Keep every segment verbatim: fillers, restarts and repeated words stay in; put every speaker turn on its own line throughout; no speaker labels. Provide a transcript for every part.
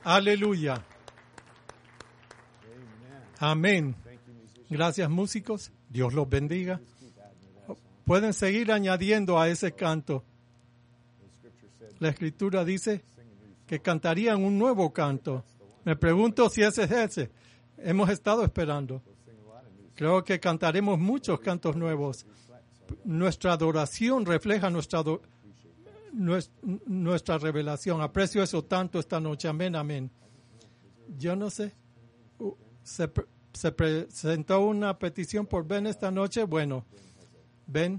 Aleluya. Amén. Gracias, músicos. Dios los bendiga. Pueden seguir añadiendo a ese canto. La Escritura dice que cantarían un nuevo canto. Me pregunto si ese es ese. Hemos estado esperando. Creo que cantaremos muchos cantos nuevos. Nuestra adoración refleja nuestra, ado- nuestra revelación. Aprecio eso tanto esta noche. Amén, amén. Yo no sé. Se, se presentó una petición por Ben esta noche. Bueno, Ben,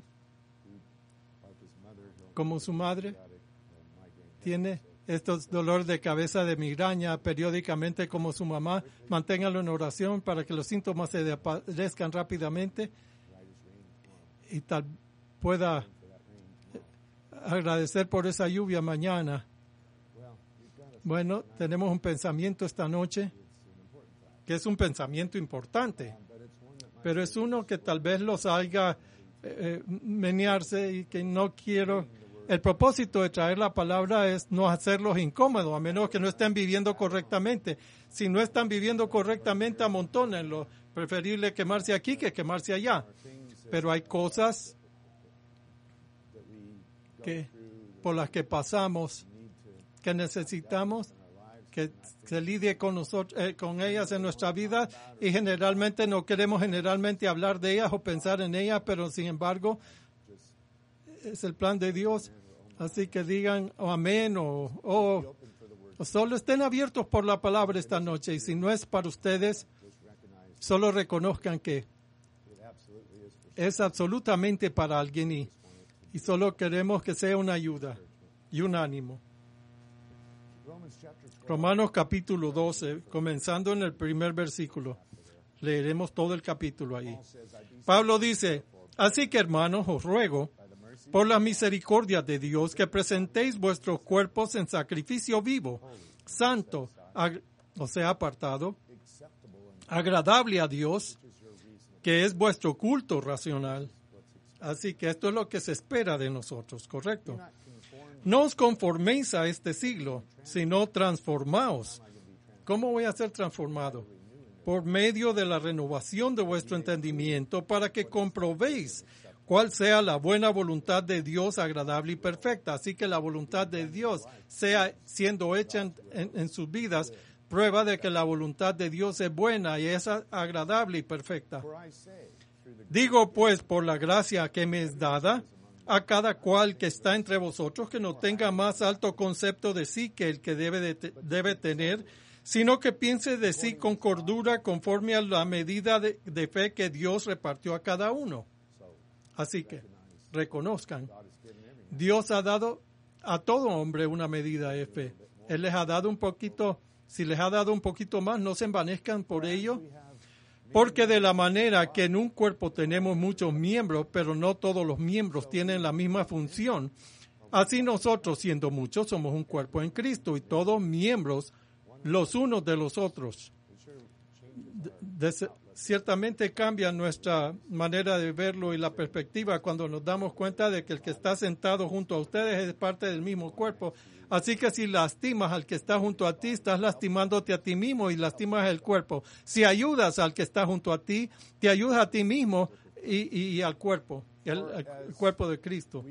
como su madre, tiene estos dolores de cabeza de migraña periódicamente como su mamá. Manténgalo en oración para que los síntomas se desaparezcan rápidamente y tal pueda agradecer por esa lluvia mañana. Bueno, tenemos un pensamiento esta noche que es un pensamiento importante, pero es uno que tal vez los haga eh, menearse y que no quiero. El propósito de traer la palabra es no hacerlos incómodos, a menos que no estén viviendo correctamente. Si no están viviendo correctamente, amontónenlo. Preferible quemarse aquí que quemarse allá. Pero hay cosas que, por las que pasamos, que necesitamos que se lidie con nosotros, eh, con ellas en nuestra vida, y generalmente no queremos generalmente hablar de ellas o pensar en ellas, pero sin embargo es el plan de Dios. Así que digan oh, amén o, o, o solo estén abiertos por la palabra esta noche, y si no es para ustedes, solo reconozcan que es absolutamente para alguien y, y solo queremos que sea una ayuda y un ánimo. Romanos capítulo doce, comenzando en el primer versículo. Leeremos todo el capítulo ahí. Pablo dice: así que, hermanos, os ruego, por las misericordias de Dios, que presentéis vuestros cuerpos en sacrificio vivo, santo, ag- o sea, apartado, agradable a Dios, que es vuestro culto racional. Así que esto es lo que se espera de nosotros, ¿correcto? No os conforméis a este siglo, sino transformaos. ¿Cómo voy a ser transformado? Por medio de la renovación de vuestro entendimiento, para que comprobéis cuál sea la buena voluntad de Dios, agradable y perfecta. Así que la voluntad de Dios sea siendo hecha en, en, en sus vidas, prueba de que la voluntad de Dios es buena y es agradable y perfecta. Digo pues, por la gracia que me es dada, a cada cual que está entre vosotros, que no tenga más alto concepto de sí que el que debe, de te, debe tener, sino que piense de sí con cordura, conforme a la medida de, de fe que Dios repartió a cada uno. Así que reconozcan, Dios ha dado a todo hombre una medida de fe. Él les ha dado un poquito, si les ha dado un poquito más, no se envanezcan por ello. Porque de la manera que en un cuerpo tenemos muchos miembros, pero no todos los miembros tienen la misma función, así nosotros, siendo muchos, somos un cuerpo en Cristo y todos miembros los unos de los otros. De, de, ciertamente cambia nuestra manera de verlo y la perspectiva cuando nos damos cuenta de que el que está sentado junto a ustedes es parte del mismo cuerpo. Así que si lastimas al que está junto a ti, estás lastimándote a ti mismo y lastimas el cuerpo. Si ayudas al que está junto a ti, te ayudas a ti mismo y, y, y al cuerpo, el, el cuerpo de Cristo.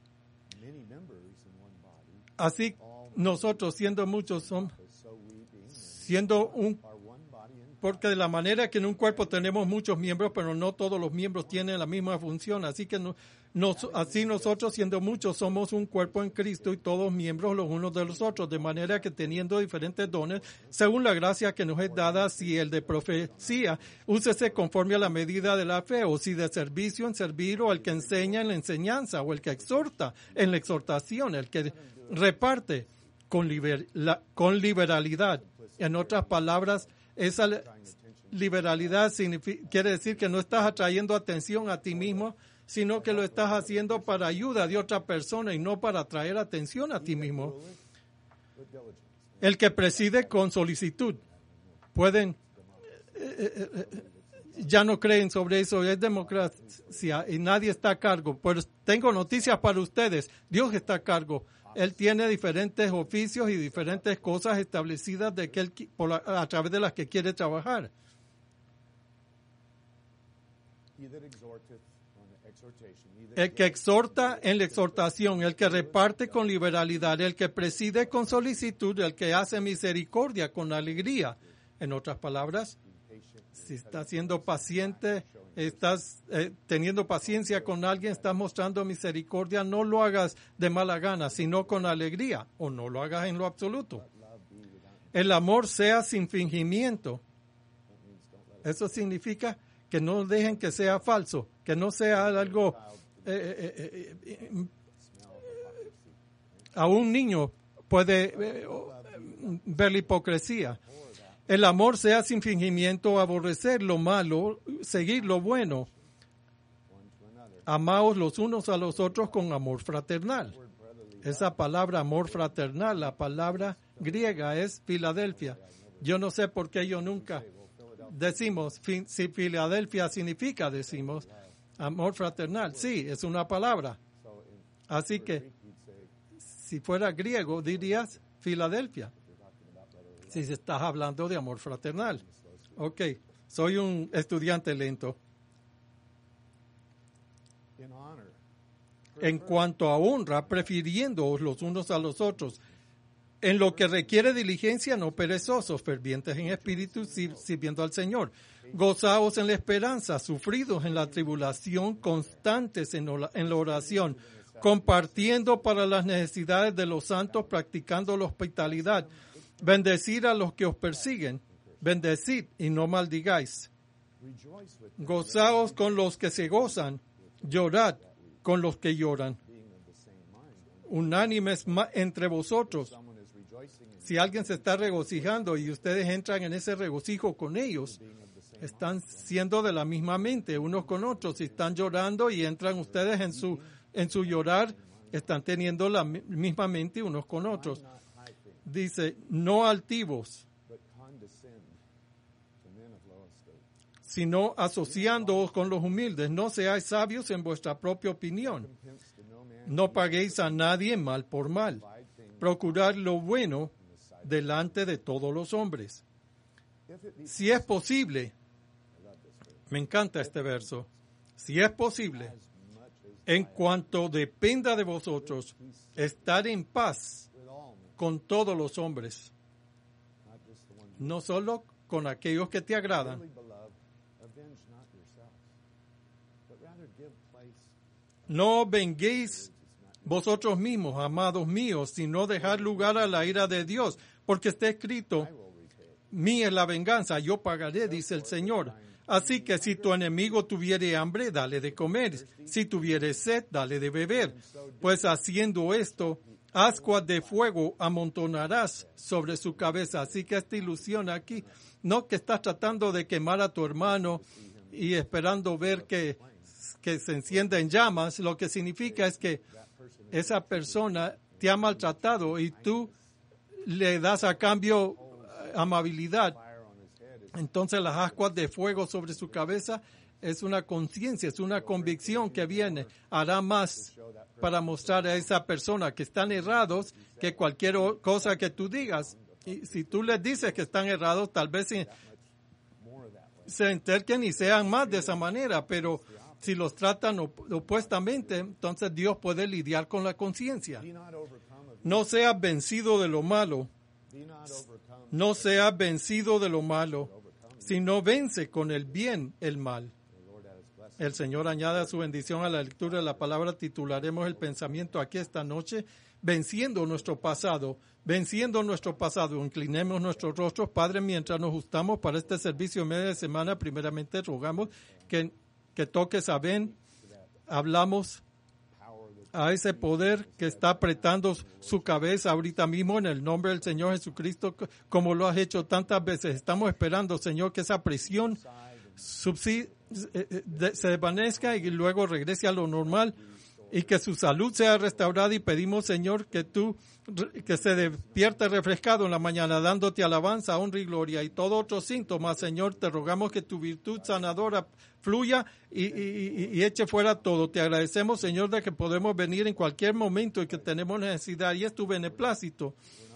Así nosotros, siendo muchos, somos, siendo un, porque de la manera que en un cuerpo tenemos muchos miembros, pero no todos los miembros tienen la misma función. Así que no, nos, así nosotros, siendo muchos, somos un cuerpo en Cristo y todos miembros los unos de los otros, de manera que teniendo diferentes dones, según la gracia que nos es dada, si el de profecía, úsese conforme a la medida de la fe, o si de servicio en servir, o el que enseña en la enseñanza, o el que exhorta en la exhortación, el que reparte con, liber, la, con liberalidad. En otras palabras, esa liberalidad significa, quiere decir que no estás atrayendo atención a ti mismo, sino que lo estás haciendo para ayuda de otra persona y no para atraer atención a ti mismo. El que preside con solicitud. Pueden, eh, eh, eh, ya no creen sobre eso, es democracia y nadie está a cargo. Pues tengo noticias para ustedes, Dios está a cargo. Él tiene diferentes oficios y diferentes cosas establecidas de que él, por la, a través de las que quiere trabajar. El que exhorta en la exhortación, el que reparte con liberalidad, el que preside con solicitud, el que hace misericordia con alegría. En otras palabras, si estás siendo paciente, estás eh, teniendo paciencia con alguien, estás mostrando misericordia, no lo hagas de mala gana, sino con alegría, o no lo hagas en lo absoluto. El amor sea sin fingimiento. Eso significa que no dejen que sea falso, que no sea algo... Eh, eh, eh, eh, a un niño puede eh, ver la hipocresía. El amor sea sin fingimiento, aborrecer lo malo, seguir lo bueno. Amaos los unos a los otros con amor fraternal. Esa palabra amor fraternal, la palabra griega es Filadelfia. Yo no sé por qué yo nunca decimos, si Filadelfia significa, decimos, amor fraternal. Sí, es una palabra. Así que, si fuera griego, dirías Filadelfia. Si estás hablando de amor fraternal. Ok, soy un estudiante lento. En cuanto a honra, prefiriéndoos los unos a los otros. En lo que requiere diligencia, no perezosos, fervientes en espíritu, sirviendo al Señor. Gozaos en la esperanza, sufridos en la tribulación, constantes en la oración, compartiendo para las necesidades de los santos, practicando la hospitalidad. Bendecid a los que os persiguen, bendecid y no maldigáis. Gozaos con los que se gozan, llorad con los que lloran. Unánimes entre vosotros. Si alguien se está regocijando y ustedes entran en ese regocijo con ellos, están siendo de la misma mente unos con otros. Si están llorando y entran ustedes en su, en su llorar, están teniendo la misma mente unos con otros. Dice, no altivos, sino asociándoos con los humildes. No seáis sabios en vuestra propia opinión. No paguéis a nadie mal por mal. Procurad lo bueno delante de todos los hombres. Si es posible, me encanta este verso, si es posible, en cuanto dependa de vosotros, estar en paz con todos los hombres, no solo con aquellos que te agradan. No venguéis vosotros mismos, amados míos, sino dejad lugar a la ira de Dios, porque está escrito, mía es la venganza, yo pagaré, dice el Señor. Así que si tu enemigo tuviere hambre, dale de comer. Si tuviere sed, dale de beber. Pues haciendo esto, ascuas de fuego amontonarás sobre su cabeza. Así que esta ilusión aquí, no que estás tratando de quemar a tu hermano y esperando ver que, que se encienda en llamas, lo que significa es que esa persona te ha maltratado y tú le das a cambio amabilidad. Entonces las ascuas de fuego sobre su cabeza es una conciencia, es una convicción que viene. Hará más para mostrar a esa persona que están errados que cualquier cosa que tú digas. Y si tú les dices que están errados, tal vez se, se enterquen y sean más de esa manera, pero si los tratan op- opuestamente, entonces Dios puede lidiar con la conciencia. No seas vencido de lo malo. No seas vencido de lo malo, sino vence con el bien el mal. El Señor añade su bendición a la lectura de la palabra. Titularemos el pensamiento aquí esta noche, venciendo nuestro pasado, venciendo nuestro pasado. Inclinemos nuestros rostros, Padre, mientras nos ajustamos para este servicio media de semana. Primeramente rogamos que, que toques a Ben. Hablamos a ese poder que está apretando su cabeza ahorita mismo en el nombre del Señor Jesucristo, como lo has hecho tantas veces. Estamos esperando, Señor, que esa presión subside, se desvanezca y luego regrese a lo normal. y que su salud sea restaurada, y pedimos, Señor, que tú que se despierte refrescado en la mañana, dándote alabanza, honra y gloria, y todo otro síntoma, Señor, te rogamos que tu virtud sanadora fluya y, y, y, y eche fuera todo. Te agradecemos, Señor, de que podemos venir en cualquier momento y que tenemos necesidad, y es tu beneplácito.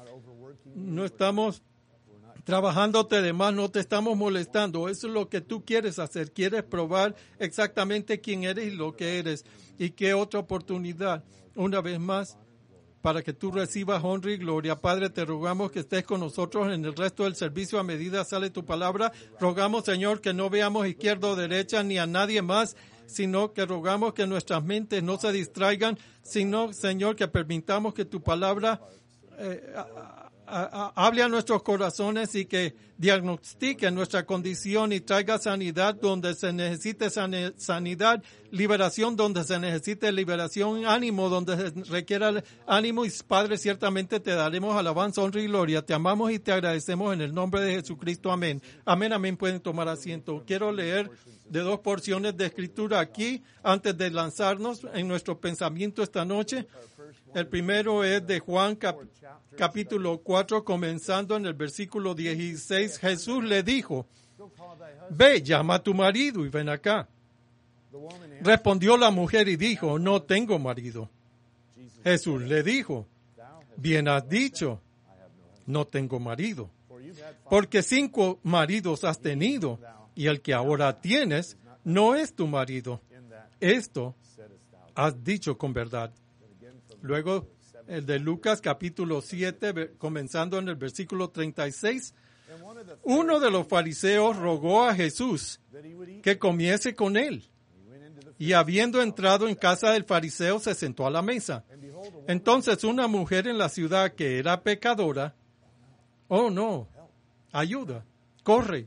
No estamos trabajándote de más, no te estamos molestando. Eso es lo que tú quieres hacer. Quieres probar exactamente quién eres y lo que eres. Y qué otra oportunidad, una vez más, para que tú recibas honra y gloria. Padre, te rogamos que estés con nosotros en el resto del servicio a medida sale tu palabra. Rogamos, Señor, que no veamos izquierda o derecha ni a nadie más, sino que rogamos que nuestras mentes no se distraigan, sino, Señor, que permitamos que tu palabra eh, a, a, a, hable a nuestros corazones y que diagnostique nuestra condición y traiga sanidad donde se necesite san, sanidad, liberación donde se necesite liberación, ánimo donde se requiera ánimo. Y Padre, ciertamente te daremos alabanza, honra y gloria. Te amamos y te agradecemos en el nombre de Jesucristo. Amén. Amén, amén. Pueden tomar asiento. Quiero leer de dos porciones de escritura aquí antes de lanzarnos en nuestro pensamiento esta noche. El primero es de Juan cap, capítulo cuatro, comenzando en el versículo dieciséis. Jesús le dijo: ve, llama a tu marido y ven acá. Respondió la mujer y dijo: no tengo marido. Jesús le dijo: bien has dicho, no tengo marido, porque cinco maridos has tenido, y el que ahora tienes no es tu marido. Esto has dicho con verdad. Luego, el de Lucas capítulo siete, comenzando en el versículo treinta y seis. Uno de los fariseos rogó a Jesús que comiese con él. Y habiendo entrado en casa del fariseo, se sentó a la mesa. Entonces una mujer en la ciudad que era pecadora, oh no, ayuda, corre,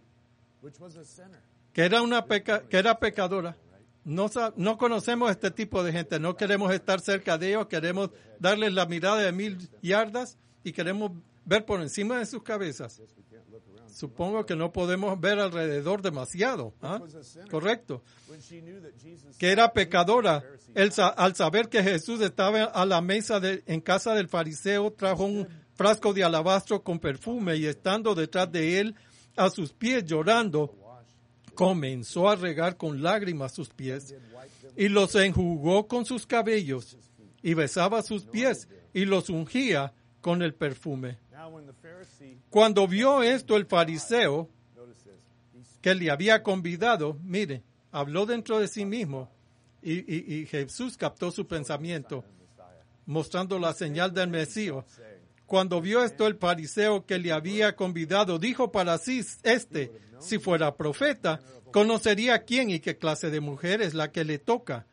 que era una peca, que era pecadora. No, no conocemos este tipo de gente, no queremos estar cerca de ellos, queremos darles la mirada de mil yardas y queremos ver por encima de sus cabezas. Supongo que no podemos ver alrededor demasiado. ¿Ah? Correcto. Que era pecadora. Él, al saber que Jesús estaba a la mesa de, en casa del fariseo, trajo un frasco de alabastro con perfume y estando detrás de él, a sus pies llorando, comenzó a regar con lágrimas sus pies y los enjugó con sus cabellos y besaba sus pies y los ungía con el perfume. Cuando vio esto el fariseo que le había convidado, mire, habló dentro de sí mismo y, y, y Jesús captó su pensamiento, mostrando la señal del Mesías. Cuando vio esto el fariseo que le había convidado, dijo para sí, este, si fuera profeta, conocería quién y qué clase de mujer es la que le toca,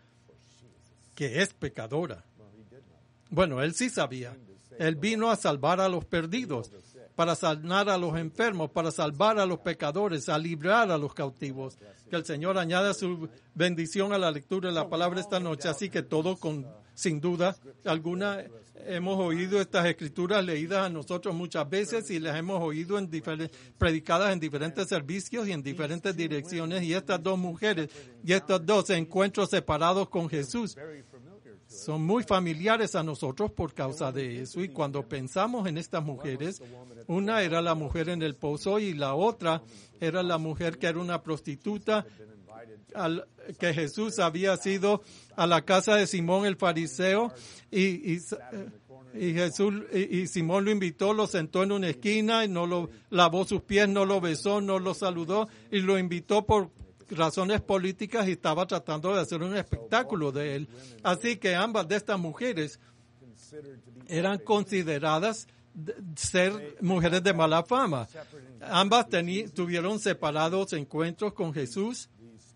que es pecadora. Bueno, él sí sabía. Él vino a salvar a los perdidos, para sanar a los enfermos, para salvar a los pecadores, a librar a los cautivos. Que el Señor añada su bendición a la lectura de la palabra esta noche. Así que todo con, sin duda alguna, hemos oído estas escrituras leídas a nosotros muchas veces y las hemos oído en diferentes, predicadas en diferentes servicios y en diferentes direcciones. Y estas dos mujeres y estos dos encuentros separados con Jesús son muy familiares a nosotros por causa de eso. Y cuando pensamos en estas mujeres, una era la mujer en el pozo y la otra era la mujer que era una prostituta, al, que Jesús había sido a la casa de Simón el fariseo y, y, y Jesús y, y Simón lo invitó, lo sentó en una esquina y no lo lavó sus pies, no lo besó, no lo saludó y lo invitó por razones políticas y estaba tratando de hacer un espectáculo de él. Así que ambas de estas mujeres eran consideradas ser mujeres de mala fama. Ambas teni, tuvieron separados encuentros con Jesús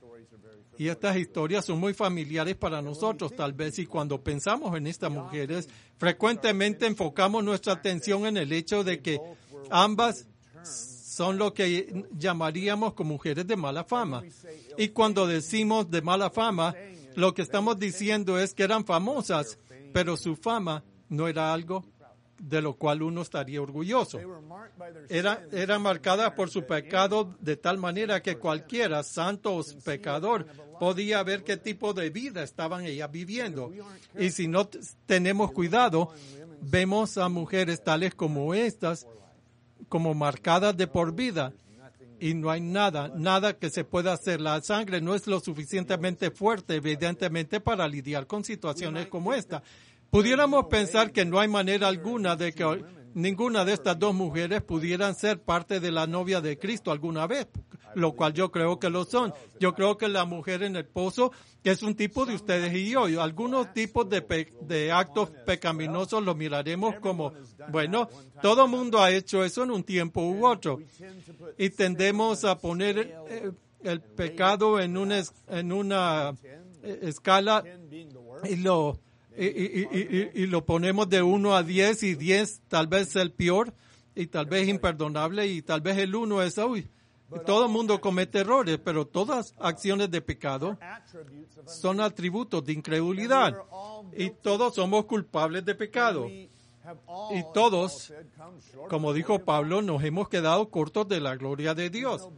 y estas historias son muy familiares para nosotros tal vez, y cuando pensamos en estas mujeres frecuentemente enfocamos nuestra atención en el hecho de que ambas son lo que llamaríamos como mujeres de mala fama. Y cuando decimos de mala fama, lo que estamos diciendo es que eran famosas, pero su fama no era algo de lo cual uno estaría orgulloso. Era, eran marcadas por su pecado de tal manera que cualquiera, santo o pecador, podía ver qué tipo de vida estaban ellas viviendo. Y si no t- tenemos cuidado, vemos a mujeres tales como estas, como marcadas de por vida. Y no hay nada, nada que se pueda hacer. La sangre no es lo suficientemente fuerte, evidentemente, para lidiar con situaciones como esta. Pudiéramos pensar que no hay manera alguna de que ninguna de estas dos mujeres pudieran ser parte de la novia de Cristo alguna vez, lo cual yo creo que lo son. Yo creo que la mujer en el pozo, que es un tipo de ustedes y yo, y algunos tipos de, pe- de actos pecaminosos los miraremos como, bueno, todo mundo ha hecho eso en un tiempo u otro. Y tendemos a poner eh, el pecado en una, es- en una eh, escala y lo... Y, y, y, y, y lo ponemos de uno a diez, y diez tal vez es el peor y tal vez imperdonable, y tal vez el uno es, uy, todo el mundo comete errores, pero todas acciones de pecado son atributos de incredulidad y todos somos culpables de pecado. Y todos, como dijo Pablo, nos hemos quedado cortos de la gloria de Dios.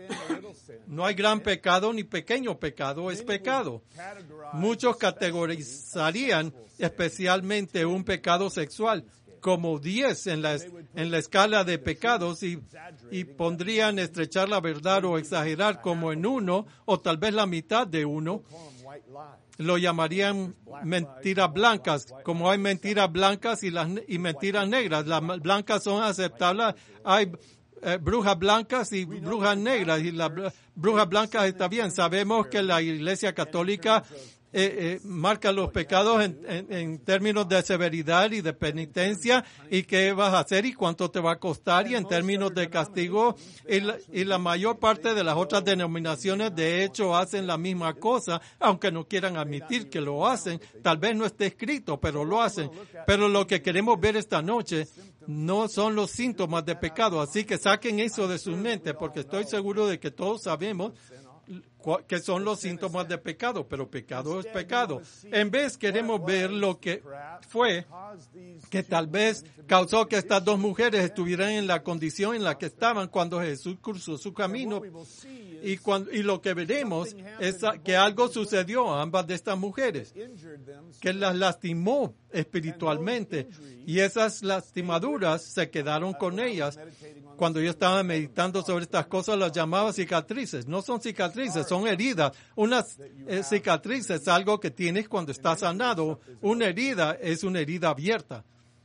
No hay gran pecado ni pequeño pecado, es pecado. Muchos categorizarían especialmente un pecado sexual como diez en la, en la escala de pecados y, y pondrían estrechar la verdad o exagerar como en uno o tal vez la mitad de uno. Lo llamarían mentiras blancas, como hay mentiras blancas y, las, y mentiras negras. Las blancas son aceptables. Hay eh, brujas blancas y brujas negras, y las brujas blancas está bien. Sabemos que la Iglesia Católica Eh, eh, marca los pecados en, en, en términos de severidad y de penitencia, y qué vas a hacer y cuánto te va a costar, y en términos de castigo, y la, y la mayor parte de las otras denominaciones de hecho hacen la misma cosa, aunque no quieran admitir que lo hacen. Tal vez no esté escrito, pero lo hacen. Pero lo que queremos ver esta noche no son los síntomas de pecado, así que saquen eso de su mente, porque estoy seguro de que todos sabemos que son los síntomas de pecado, pero pecado es pecado. En vez queremos ver lo que fue que tal vez causó que estas dos mujeres estuvieran en la condición en la que estaban cuando Jesús cruzó su camino. Y, cuando, y lo que veremos es que algo sucedió a ambas de estas mujeres, que las lastimó espiritualmente, y esas lastimaduras se quedaron con ellas. Cuando yo estaba meditando sobre estas cosas, las llamaba cicatrices. No son cicatrices, son heridas. Una eh, cicatriz es algo que tienes cuando estás sanado. Una herida es una herida abierta.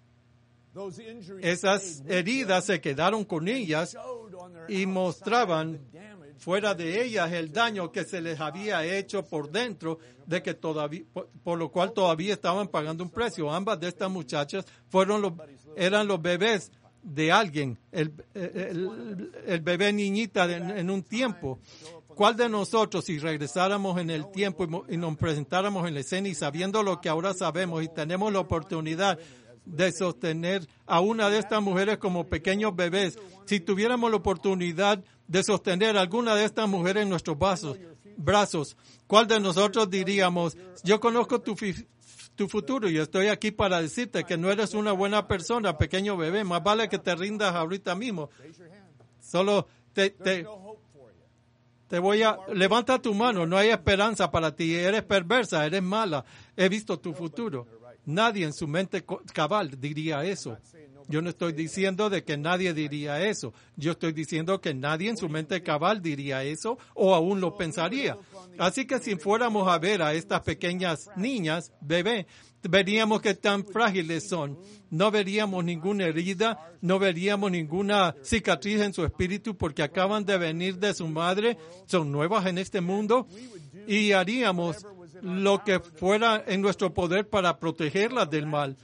Esas heridas se quedaron con ellas y mostraban fuera de ellas el daño que se les había hecho por dentro, de que todavía, por, por lo cual todavía estaban pagando un precio. Ambas de estas muchachas fueron los, eran los bebés de alguien, el, el, el bebé niñita de, en un tiempo. ¿Cuál de nosotros, si regresáramos en el tiempo y, y nos presentáramos en la escena y sabiendo lo que ahora sabemos y tenemos la oportunidad de sostener a una de estas mujeres como pequeños bebés, si tuviéramos la oportunidad de sostener a alguna de estas mujeres en nuestros brazos, brazos, ¿cuál de nosotros diríamos, yo conozco tu, tu futuro y estoy aquí para decirte que no eres una buena persona, pequeño bebé, más vale que te rindas ahorita mismo? Solo te, te, te voy a, levanta tu mano, no hay esperanza para ti, eres perversa, eres mala, he visto tu futuro. Nadie en su mente cabal diría eso. Yo no estoy diciendo de que nadie diría eso. Yo estoy diciendo que nadie en su mente cabal diría eso o aún lo pensaría. Así que si fuéramos a ver a estas pequeñas niñas, bebé, veríamos que tan frágiles son. No veríamos ninguna herida, no veríamos ninguna cicatriz en su espíritu porque acaban de venir de su madre, son nuevas en este mundo, y haríamos lo que fuera en nuestro poder para protegerlas del mal,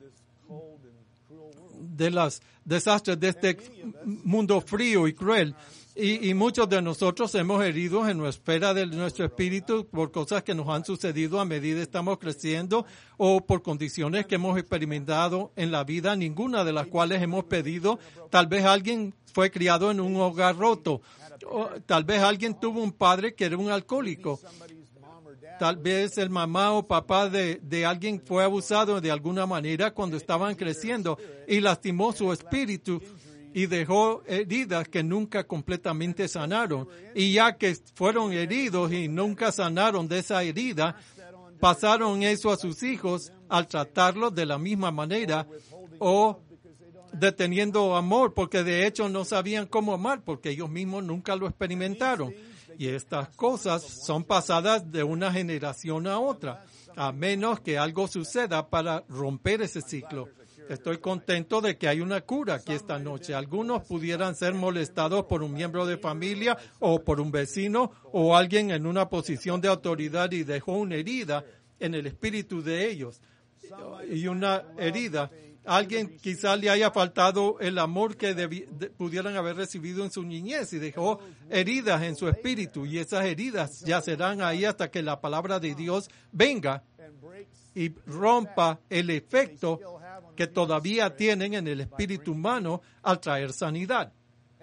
de los desastres de este mundo frío y cruel. Y, y muchos de nosotros hemos herido en la esfera de nuestro espíritu por cosas que nos han sucedido a medida que estamos creciendo o por condiciones que hemos experimentado en la vida, ninguna de las cuales hemos pedido. Tal vez alguien fue criado en un hogar roto, o tal vez alguien tuvo un padre que era un alcohólico. tal vez el mamá o papá de, de alguien fue abusado de alguna manera cuando estaban creciendo y lastimó su espíritu y dejó heridas que nunca completamente sanaron. Y ya que fueron heridos y nunca sanaron de esa herida, pasaron eso a sus hijos al tratarlos de la misma manera o deteniendo amor, porque de hecho no sabían cómo amar, porque ellos mismos nunca lo experimentaron. Y estas cosas son pasadas de una generación a otra, a menos que algo suceda para romper ese ciclo. Estoy contento de que hay una cura aquí esta noche. Algunos pudieran ser molestados por un miembro de familia o por un vecino o alguien en una posición de autoridad y dejó una herida en el espíritu de ellos. Y una herida. Alguien quizá le haya faltado el amor que debi- de, pudieran haber recibido en su niñez y dejó heridas en su espíritu. Y esas heridas ya serán ahí hasta que la palabra de Dios venga y rompa el efecto que todavía tienen en el espíritu humano al traer sanidad.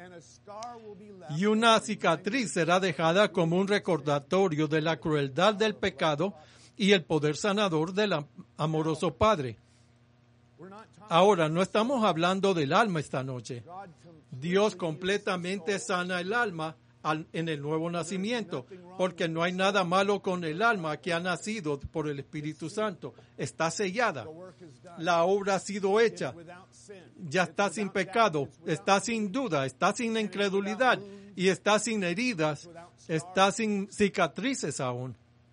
Y una cicatriz será dejada como un recordatorio de la crueldad del pecado y el poder sanador del amoroso Padre. Ahora, no estamos hablando del alma esta noche. Dios completamente sana el alma al, en el nuevo nacimiento, porque no hay nada malo con el alma que ha nacido por el Espíritu Santo. Está sellada. La obra ha sido hecha. Ya está sin pecado, está sin duda, está sin incredulidad y está sin heridas, está sin cicatrices aún.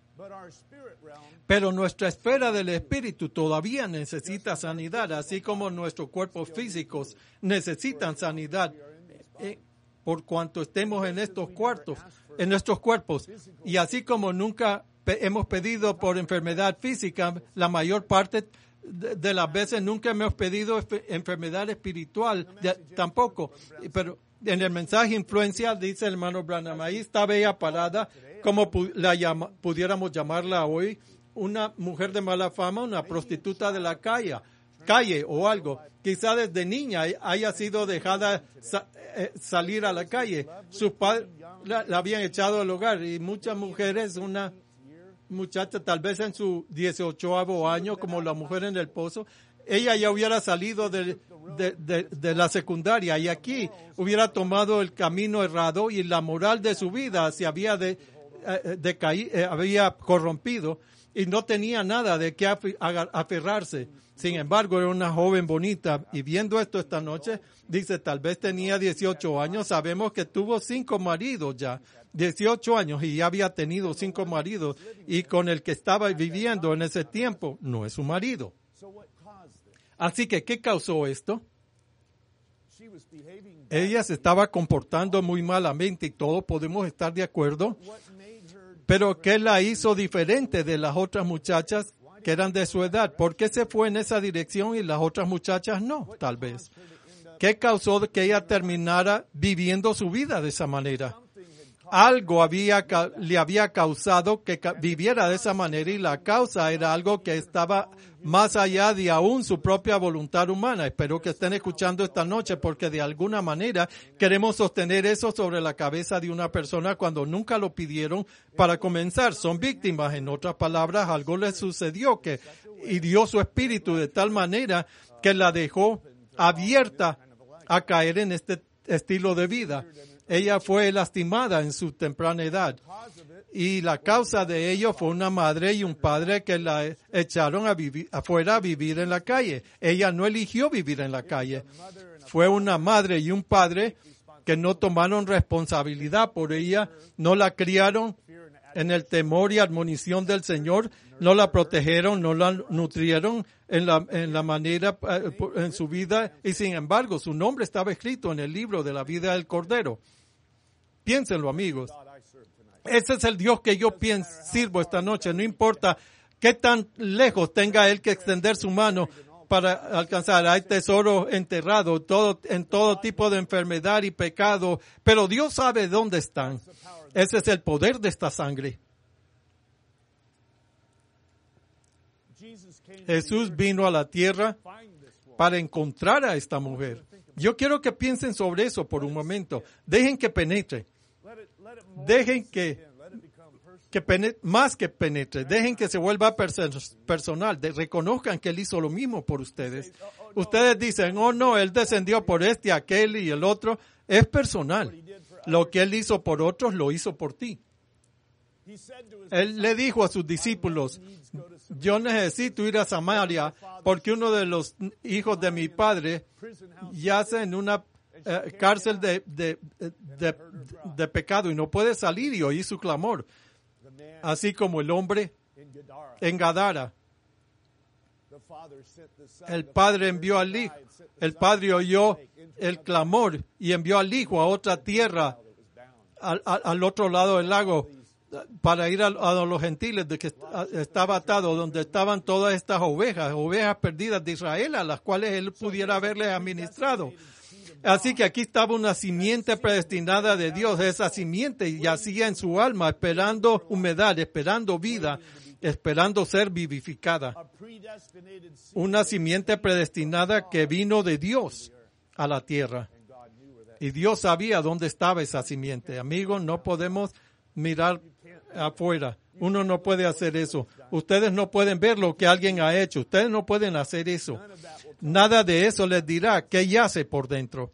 Pero nuestra esfera del espíritu todavía necesita sanidad, así como nuestros cuerpos físicos necesitan sanidad, eh, por cuanto estemos en estos cuartos, en nuestros cuerpos. Y así como nunca pe- hemos pedido por enfermedad física, la mayor parte de, de las veces nunca hemos pedido esp- enfermedad espiritual, de, tampoco. Pero en el mensaje Influencia dice el hermano Branham, ahí estaba ella parada, como pu- la llama, pudiéramos llamarla hoy, una mujer de mala fama, una prostituta de la calle, calle o algo. Quizá desde niña haya sido dejada sa- eh, salir a la calle. Sus padres la, la habían echado del hogar y muchas mujeres, una muchacha tal vez en su dieciochoavo año, como la mujer en el pozo, ella ya hubiera salido de, de, de, de la secundaria y aquí hubiera tomado el camino errado y la moral de su vida se había de, eh, decaí, eh, había corrompido. Y no tenía nada de qué aferrarse. Sin embargo, era una joven bonita. Y viendo esto esta noche, dice, tal vez tenía dieciocho años. Sabemos que tuvo cinco maridos ya. dieciocho años y ya había tenido cinco maridos. Y con el que estaba viviendo en ese tiempo, no es su marido. Así que, ¿qué causó esto? Ella se estaba comportando muy malamente y todos podemos estar de acuerdo. Pero ¿qué la hizo diferente de las otras muchachas que eran de su edad? ¿Por qué se fue en esa dirección y las otras muchachas no? Tal vez. ¿Qué causó que ella terminara viviendo su vida de esa manera? Algo había, le había causado que viviera de esa manera y la causa era algo que estaba más allá de aún su propia voluntad humana. Espero que estén escuchando esta noche porque de alguna manera queremos sostener eso sobre la cabeza de una persona cuando nunca lo pidieron para comenzar. Son víctimas, en otras palabras, algo les sucedió que hirió su espíritu de tal manera que la dejó abierta a caer en este estilo de vida. Ella fue lastimada en su temprana edad y la causa de ello fue una madre y un padre que la echaron a vivir, afuera a vivir en la calle. Ella no eligió vivir en la calle. Fue una madre y un padre que no tomaron responsabilidad por ella, no la criaron en el temor y admonición del Señor, no la protegieron, no la nutrieron en la, en la manera, en su vida, y sin embargo su nombre estaba escrito en el libro de la vida del Cordero. Piénsenlo, amigos. Ese es el Dios que yo pienso, sirvo esta noche. No importa qué tan lejos tenga Él que extender su mano para alcanzar. Hay tesoros enterrados todo, en todo tipo de enfermedad y pecado, pero Dios sabe dónde están. Ese es el poder de esta sangre. Jesús vino a la tierra para encontrar a esta mujer. Yo quiero que piensen sobre eso por un momento. Dejen que penetre. Dejen que, que penetre, más que penetre. Dejen que se vuelva perso- personal. De, reconozcan que Él hizo lo mismo por ustedes. Ustedes dicen, oh no, Él descendió por este, aquel y el otro. Es personal. Lo que Él hizo por otros, lo hizo por ti. Él le dijo a sus discípulos, yo necesito ir a Samaria porque uno de los hijos de mi padre yace en una eh, cárcel de, de, de, de pecado y no puede salir, y oí su clamor. Así como el hombre en Gadara. El padre envió al hijo. El padre oyó el clamor y envió al hijo a otra tierra, al, al, al otro lado del lago, para ir a, a los gentiles, de que estaba atado, donde estaban todas estas ovejas, ovejas perdidas de Israel, a las cuales él pudiera haberles administrado. Así que aquí estaba una simiente predestinada de Dios. Esa simiente yacía en su alma, esperando humedad, esperando vida, esperando ser vivificada. Una simiente predestinada que vino de Dios a la tierra. Y Dios sabía dónde estaba esa simiente. Amigos, no podemos mirar afuera. Uno no puede hacer eso. Ustedes no pueden ver lo que alguien ha hecho. Ustedes no pueden hacer eso. Nada de eso les dirá qué yace por dentro.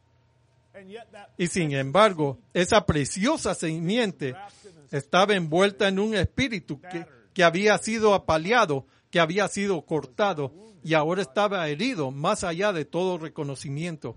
Y sin embargo, esa preciosa simiente estaba envuelta en un espíritu que, que había sido apaleado, que había sido cortado y ahora estaba herido más allá de todo reconocimiento.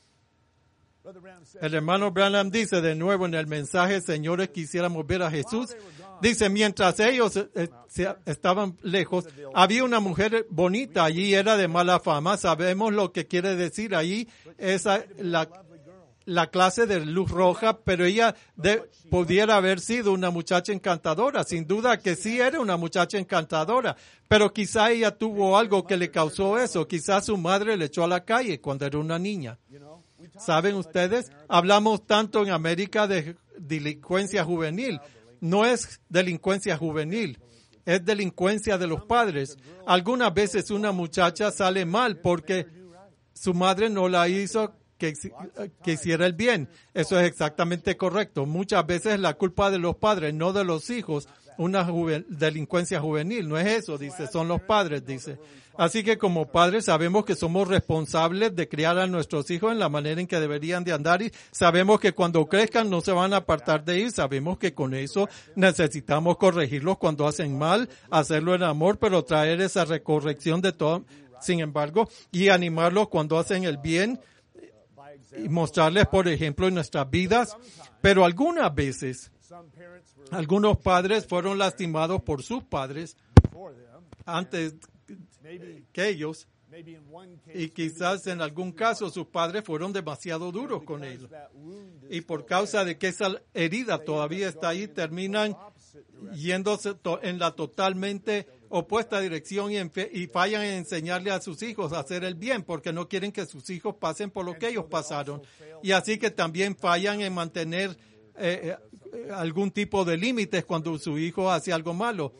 El hermano Branham dice de nuevo en el mensaje, señores, quisiéramos ver a Jesús. Dice, mientras ellos eh, estaban lejos, había una mujer bonita allí, era de mala fama. Sabemos lo que quiere decir ahí, esa la, la clase de luz roja, pero ella de, pudiera haber sido una muchacha encantadora. Sin duda que sí era una muchacha encantadora, pero quizá ella tuvo algo que le causó eso. Quizá su madre le echó a la calle cuando era una niña. ¿Saben ustedes? Hablamos tanto en América de delincuencia juvenil. No es delincuencia juvenil, es delincuencia de los padres. Algunas veces una muchacha sale mal porque su madre no la hizo que, que hiciera el bien. Eso es exactamente correcto. Muchas veces es la culpa de los padres, no de los hijos. Una juven, delincuencia juvenil, no es eso, dice, son los padres, dice. Así que como padres sabemos que somos responsables de criar a nuestros hijos en la manera en que deberían de andar, y sabemos que cuando crezcan no se van a apartar de ir. Sabemos que con eso necesitamos corregirlos cuando hacen mal, hacerlo en amor, pero traer esa recorrección de todo, sin embargo, y animarlos cuando hacen el bien y mostrarles, por ejemplo, en nuestras vidas. Pero algunas veces, algunos padres fueron lastimados por sus padres antes que ellos, y quizás en algún caso sus padres fueron demasiado duros con ellos. Y por causa de que esa herida todavía está ahí, terminan yéndose en la totalmente opuesta dirección y, en fe, y fallan en enseñarle a sus hijos a hacer el bien porque no quieren que sus hijos pasen por lo que ellos pasaron. Y así que también fallan en mantener eh, algún tipo de límites cuando su hijo hace algo malo.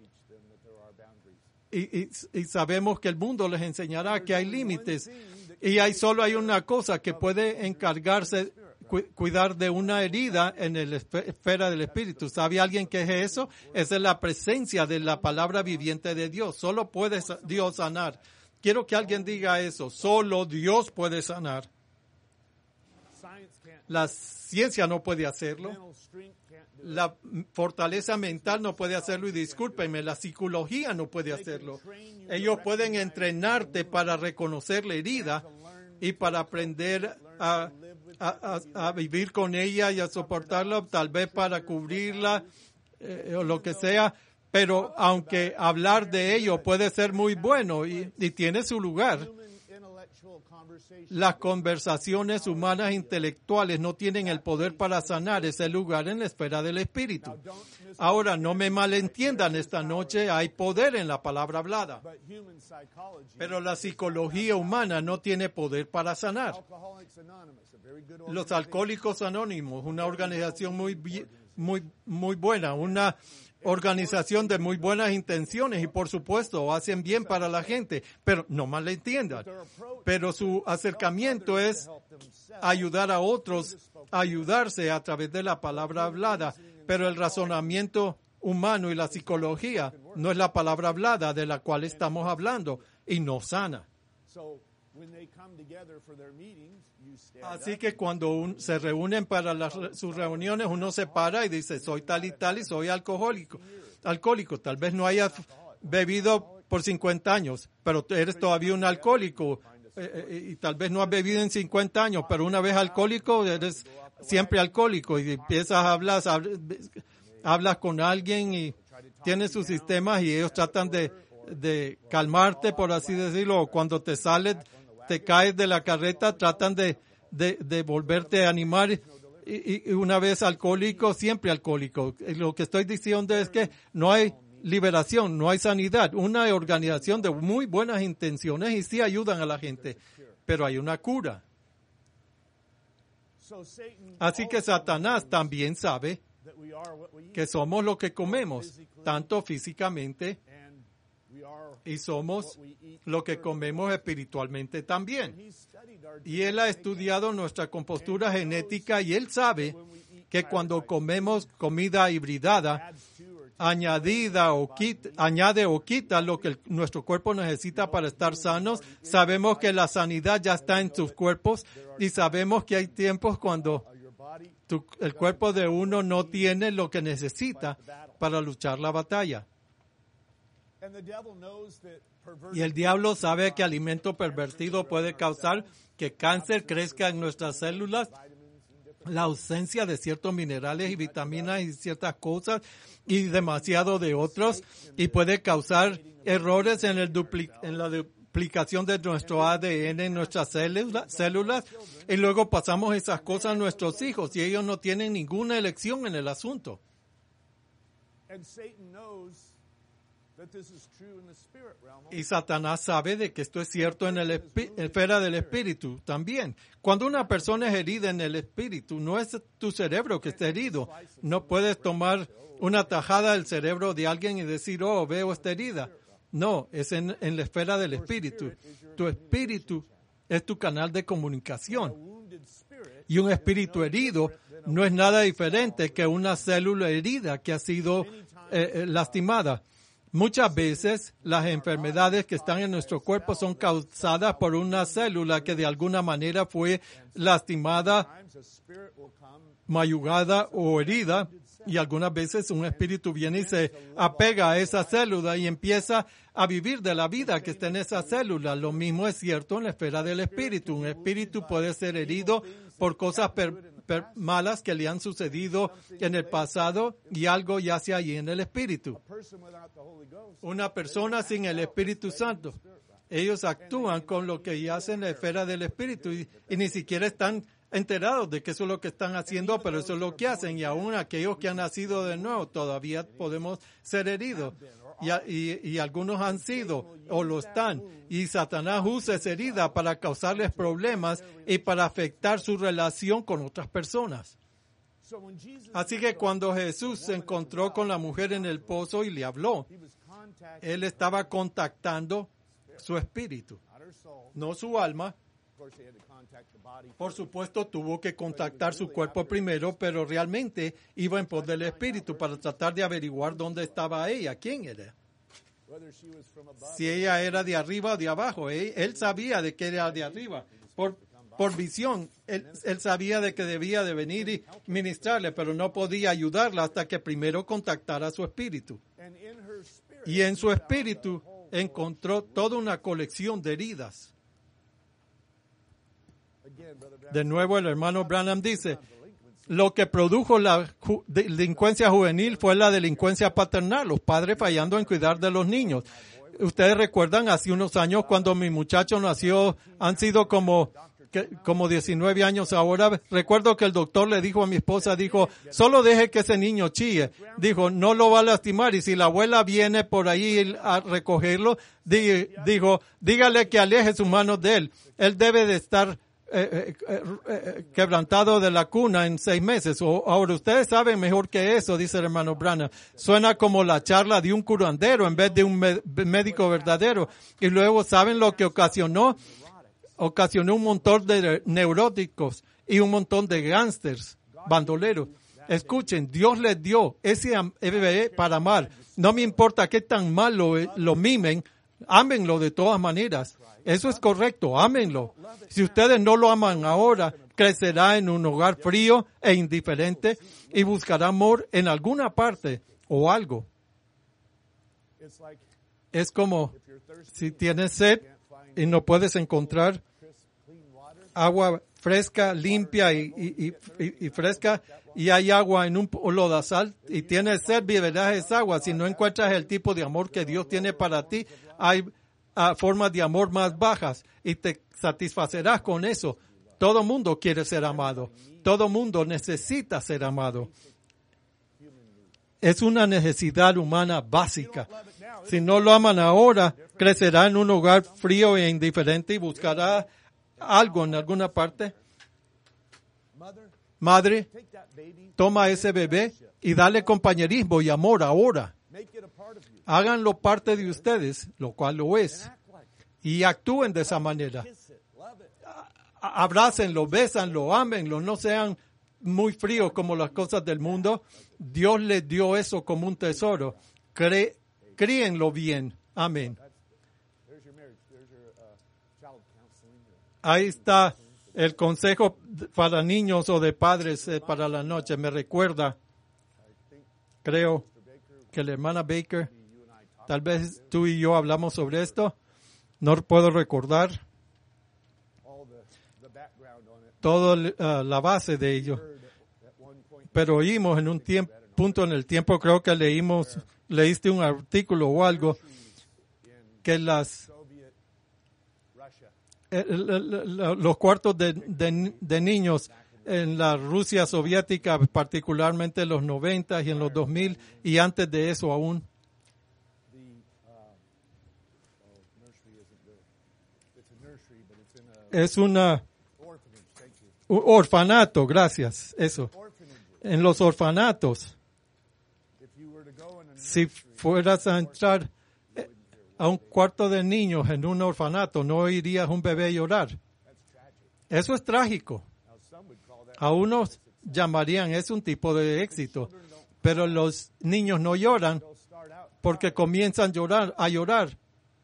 Y, y, y sabemos que el mundo les enseñará que hay límites. Y hay solo hay una cosa que puede encargarse, cu- cuidar de una herida en la esfera del espíritu. ¿Sabe alguien qué es eso? Esa es la presencia de la palabra viviente de Dios. Solo puede Dios sanar. Quiero que alguien diga eso. Solo Dios puede sanar. La ciencia no puede hacerlo. La fortaleza mental no puede hacerlo, y discúlpenme, la psicología no puede hacerlo. Ellos pueden entrenarte para reconocer la herida y para aprender a, a, a, a vivir con ella y a soportarla, tal vez para cubrirla eh, o lo que sea. Pero aunque hablar de ello puede ser muy bueno y, y tiene su lugar, las conversaciones humanas intelectuales no tienen el poder para sanar ese lugar en la esfera del espíritu. Ahora, no me malentiendan, esta noche hay poder en la palabra hablada, pero la psicología humana no tiene poder para sanar. Los Alcohólicos Anónimos, una organización muy, muy, muy buena, una organización de muy buenas intenciones y por supuesto hacen bien para la gente, pero no malentiendan. Pero su acercamiento es ayudar a otros a ayudarse a través de la palabra hablada, pero el razonamiento humano y la psicología no es la palabra hablada de la cual estamos hablando y no sana. Así que cuando un, se reúnen para las, sus reuniones, uno se para y dice, soy tal y tal y soy alcohólico. Alcohólico, tal vez no hayas bebido por cincuenta años, pero eres todavía un alcohólico. Eh, eh, y tal vez no has bebido en cincuenta años, pero una vez alcohólico, eres siempre alcohólico y empiezas a hablar, hablas con alguien y tienes sus sistemas y ellos tratan de, de calmarte, por así decirlo, o cuando te sales, te caes de la carreta, tratan de, de, de volverte a animar. Y, y una vez alcohólico, siempre alcohólico. Lo que estoy diciendo es que no hay liberación, no hay sanidad. Una organización de muy buenas intenciones y sí ayudan a la gente, pero hay una cura. Así que Satanás también sabe que somos lo que comemos, tanto físicamente, y somos lo que comemos espiritualmente también. Y él ha estudiado nuestra compostura genética y él sabe que cuando comemos comida hibridada, añadida o quita, añade o quita lo que el, nuestro cuerpo necesita para estar sanos, sabemos que la sanidad ya está en sus cuerpos y sabemos que hay tiempos cuando tu, el cuerpo de uno no tiene lo que necesita para luchar la batalla. Y el diablo sabe que alimento pervertido puede causar que cáncer crezca en nuestras células, la ausencia de ciertos minerales y vitaminas y ciertas cosas y demasiado de otros, y puede causar errores en, el dupli- en la duplicación de nuestro A D N en nuestras célula- células y luego pasamos esas cosas a nuestros hijos y ellos no tienen ninguna elección en el asunto. Y Satanás sabe de que esto es cierto en el espi- esfera del espíritu también. Cuando una persona es herida en el espíritu, no es tu cerebro que está herido. No puedes tomar una tajada del cerebro de alguien y decir, oh, veo esta herida. No, es en, en la esfera del espíritu. Tu espíritu es tu canal de comunicación. Y un espíritu herido no es nada diferente que una célula herida que ha sido eh, eh, lastimada. Muchas veces las enfermedades que están en nuestro cuerpo son causadas por una célula que de alguna manera fue lastimada, mayugada o herida, y algunas veces un espíritu viene y se apega a esa célula y empieza a vivir de la vida que está en esa célula. Lo mismo es cierto en la esfera del espíritu. Un espíritu puede ser herido por cosas per, per, malas que le han sucedido en el pasado y algo yace allí en el espíritu. Una persona sin el Espíritu Santo, ellos actúan con lo que yace en la esfera del espíritu y, y ni siquiera están enterados de que eso es lo que están haciendo, pero eso es lo que hacen. Y aún aquellos que han nacido de nuevo todavía podemos ser heridos. Y, y, y algunos han sido o lo están. Y Satanás usa esa herida para causarles problemas y para afectar su relación con otras personas. Así que cuando Jesús se encontró con la mujer en el pozo y le habló, él estaba contactando su espíritu, no su alma. Por supuesto, tuvo que contactar su cuerpo primero, pero realmente iba en pos del espíritu para tratar de averiguar dónde estaba ella, quién era. Si ella era de arriba o de abajo. Él, él sabía de que era de arriba. Por, por visión, él, él sabía de que debía de venir y ministrarle, pero no podía ayudarla hasta que primero contactara su espíritu. Y en su espíritu encontró toda una colección de heridas. De nuevo el hermano Branham dice, lo que produjo la ju- delincuencia juvenil fue la delincuencia paternal, los padres fallando en cuidar de los niños. Ustedes recuerdan hace unos años cuando mi muchacho nació, han sido como, que, como diecinueve años ahora. Recuerdo que el doctor le dijo a mi esposa, dijo, solo deje que ese niño chille. Dijo, no lo va a lastimar y si la abuela viene por ahí a recogerlo, di, dijo, dígale que aleje sus manos de él. Él debe de estar Eh, eh, eh, quebrantado de la cuna en seis meses. O, ahora ustedes saben mejor que eso, dice el hermano Branham. Suena como la charla de un curandero en vez de un me- médico verdadero. Y luego saben lo que ocasionó. Ocasionó un montón de neuróticos y un montón de gángsters, bandoleros. Escuchen, Dios les dio ese bebé para amar. No me importa qué tan mal lo, lo mimen, ámenlo de todas maneras. Eso es correcto, ámenlo. Si ustedes no lo aman ahora, crecerá en un hogar frío e indiferente y buscará amor en alguna parte o algo. Es como si tienes sed y no puedes encontrar agua fresca, limpia y, y, y, y fresca, y hay agua en un lodazal y tienes sed, beberás esa agua. Si no encuentras el tipo de amor que Dios tiene para ti, hay uh, formas de amor más bajas y te satisfacerás con eso. Todo mundo quiere ser amado. Todo mundo necesita ser amado. Es una necesidad humana básica. Si no lo aman ahora, crecerá en un hogar frío e indiferente y buscará algo en alguna parte. Madre, toma ese bebé y dale compañerismo y amor ahora. Háganlo parte de ustedes, lo cual lo es. Y actúen de esa manera. Abrácenlo, bésanlo, ámenlo, no sean muy fríos como las cosas del mundo. Dios les dio eso como un tesoro. Cre- críenlo bien. Amén. Ahí está el consejo para niños o de padres eh, para la noche. Me recuerda, creo que la hermana Baker, tal vez tú y yo hablamos sobre esto. No puedo recordar toda uh, la base de ello. Pero oímos en un tiempo, punto en el tiempo, creo que leímos, leíste un artículo o algo, que las eh, los cuartos de, de, de niños en la Rusia soviética, particularmente en los noventa y en los dos mil y antes de eso aún. Es una un orfanato, gracias, eso. En los orfanatos, si fueras a entrar a un cuarto de niños en un orfanato, no oirías un bebé llorar. Eso es trágico. A unos llamarían es un tipo de éxito, pero los niños no lloran porque comienzan a llorar, a llorar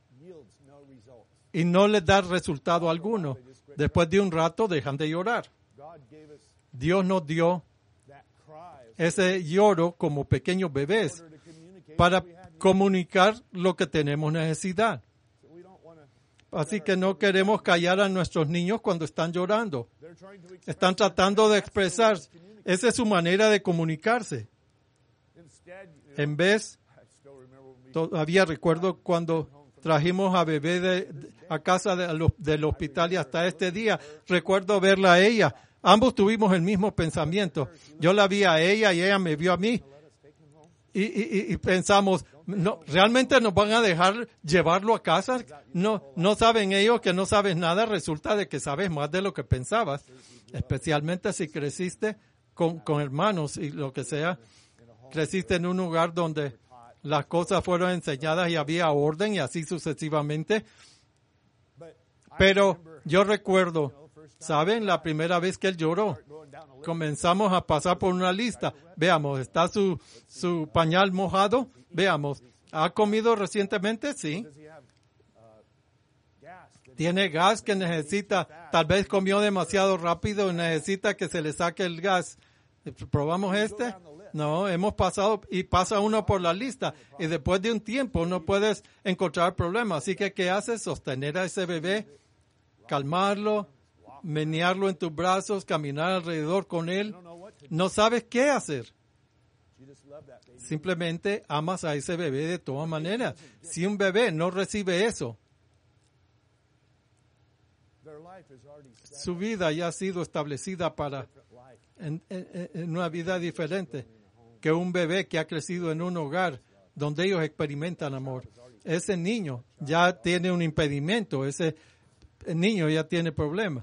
y no les da resultado alguno. Después de un rato dejan de llorar. Dios nos dio ese lloro como pequeños bebés para comunicar lo que tenemos necesidad. Así que no queremos callar a nuestros niños cuando están llorando. Están tratando de expresar. Esa es su manera de comunicarse. En vez, todavía recuerdo cuando trajimos a bebé de, de, a casa de, del hospital y hasta este día, recuerdo verla a ella. Ambos tuvimos el mismo pensamiento. Yo la vi a ella y ella me vio a mí. Y, y, y pensamos, no, ¿realmente nos van a dejar llevarlo a casa? No, no saben ellos que no sabes nada. Resulta de que sabes más de lo que pensabas. Especialmente si creciste con, con hermanos y lo que sea. Creciste en un lugar donde las cosas fueron enseñadas y había orden y así sucesivamente. Pero yo recuerdo, ¿saben? La primera vez que él lloró, comenzamos a pasar por una lista. Veamos, ¿está su, su pañal mojado? Veamos, ¿ha comido recientemente? Sí. Tiene gas que necesita, tal vez comió demasiado rápido y necesita que se le saque el gas. ¿Probamos este? No, hemos pasado y pasa uno por la lista y después de un tiempo no puedes encontrar problemas. Así que, ¿qué haces? Sostener a ese bebé, calmarlo, menearlo en tus brazos, caminar alrededor con él. No sabes qué hacer. Simplemente amas a ese bebé de todas maneras. Si un bebé no recibe eso, su vida ya ha sido establecida para en, en, en una vida diferente que un bebé que ha crecido en un hogar donde ellos experimentan amor. Ese niño ya tiene un impedimento, ese niño ya tiene problemas.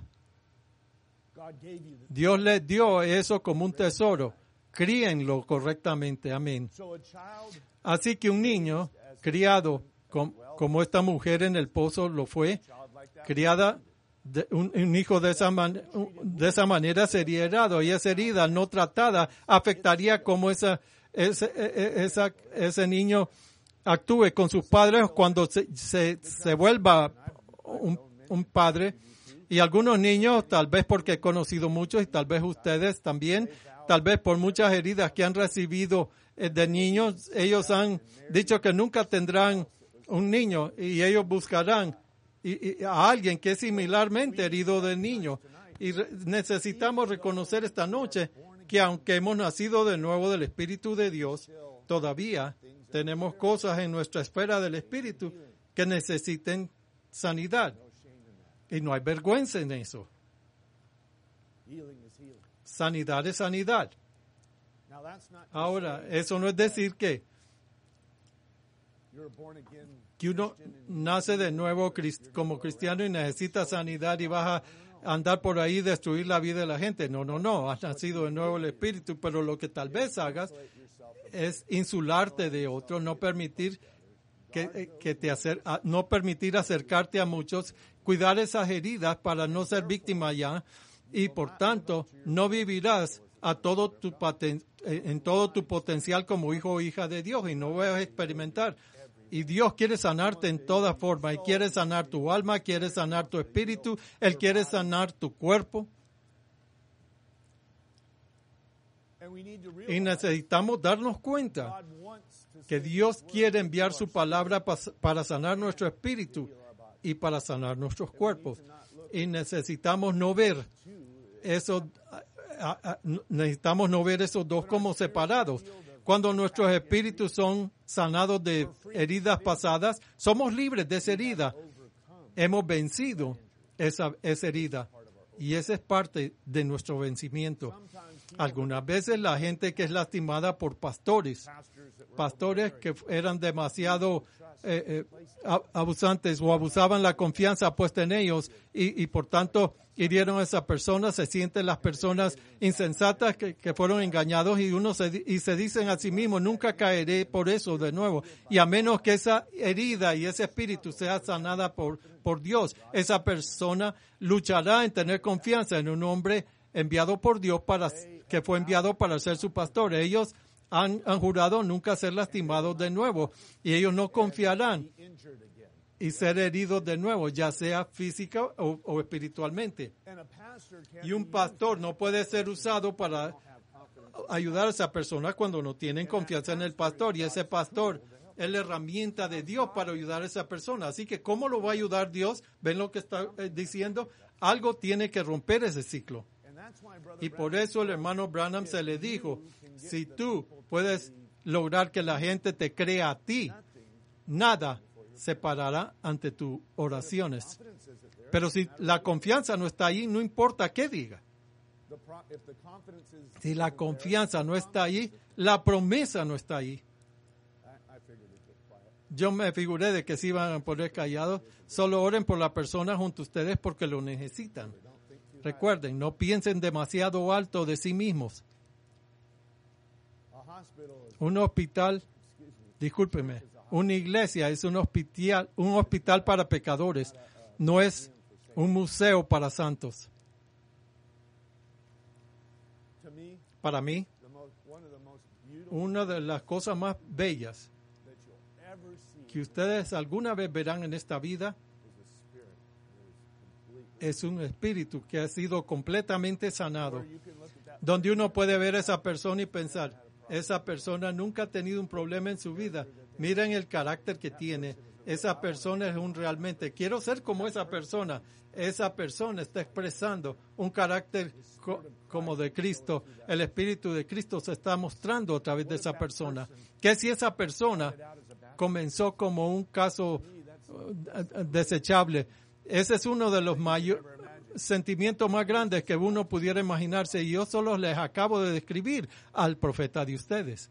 Dios les dio eso como un tesoro. Críenlo correctamente. Amén. Así que un niño criado com, como esta mujer en el pozo lo fue, criada de, un, un hijo de esa, man, de esa manera sería herado, y esa herida no tratada afectaría como esa, ese, esa, ese niño actúe con sus padres cuando se, se, se vuelva un, un padre. Y algunos niños, tal vez porque he conocido muchos, y tal vez ustedes también, tal vez por muchas heridas que han recibido de niños, ellos han dicho que nunca tendrán un niño, y ellos buscarán y, y a alguien que es similarmente herido de niño. Y re, necesitamos reconocer esta noche que aunque hemos nacido de nuevo del Espíritu de Dios, todavía tenemos cosas en nuestra esfera del Espíritu que necesiten sanidad. Y no hay vergüenza en eso. Sanidad es sanidad. Ahora, eso no es decir que, que uno nace de nuevo como cristiano y necesita sanidad y vas a andar por ahí y destruir la vida de la gente. No, no, no. Has nacido de nuevo el Espíritu, pero lo que tal vez hagas es insularte de otros, no permitir que, que te acer, no permitir acercarte a muchos, cuidar esas heridas para no ser víctima ya, y por tanto no vivirás a todo tu paten, en todo tu potencial como hijo o hija de Dios, y no vas a experimentar. Y Dios quiere sanarte en toda forma, y quiere sanar tu alma, quiere sanar tu espíritu, Él quiere sanar tu cuerpo. Y necesitamos darnos cuenta que Dios quiere enviar su palabra para sanar nuestro espíritu y para sanar nuestros cuerpos. Y necesitamos no ver eso, necesitamos no ver esos dos como separados. Cuando nuestros espíritus son sanados de heridas pasadas, somos libres de esa herida. Hemos vencido esa, esa herida. Y esa es parte de nuestro vencimiento. Algunas veces la gente que es lastimada por pastores, pastores que eran demasiado eh, eh, abusantes o abusaban la confianza puesta en ellos y, y por tanto hirieron a esas personas, se sienten las personas insensatas que, que fueron engañados y uno se, y se dicen a sí mismos, nunca caeré por eso de nuevo. Y a menos que esa herida y ese espíritu sea sanada por, por Dios, esa persona luchará en tener confianza en un hombre enviado por Dios para que fue enviado para ser su pastor. Ellos han, han jurado nunca ser lastimados de nuevo y ellos no confiarán y ser heridos de nuevo, ya sea física o, o espiritualmente. Y un pastor no puede ser usado para ayudar a esa persona cuando no tienen confianza en el pastor, y ese pastor es la herramienta de Dios para ayudar a esa persona. Así que, ¿cómo lo va a ayudar Dios? ¿Ven lo que está eh, diciendo? Algo tiene que romper ese ciclo. Y por eso el hermano Branham se le dijo, si tú puedes lograr que la gente te crea a ti, nada se parará ante tus oraciones. Pero si la confianza no está ahí, no importa qué diga. Si la confianza no está ahí, la promesa no está ahí. Yo me figuré de que se iban a poner callados. Solo oren por la persona junto a ustedes porque lo necesitan. Recuerden, no piensen demasiado alto de sí mismos. Un hospital, discúlpeme, una iglesia es un hospital, un hospital para pecadores, no es un museo para santos. Para mí, una de las cosas más bellas que ustedes alguna vez verán en esta vida es un espíritu que ha sido completamente sanado, donde uno puede ver a esa persona y pensar, esa persona nunca ha tenido un problema en su vida. Miren el carácter que tiene. Esa persona es un realmente, quiero ser como esa persona. Esa persona está expresando un carácter co- como de Cristo. El Espíritu de Cristo se está mostrando a través de esa persona. ¿Qué si esa persona comenzó como un caso uh, desechable? Ese es uno de los mayores sentimientos más grandes que uno pudiera imaginarse, y yo solo les acabo de describir al profeta de ustedes.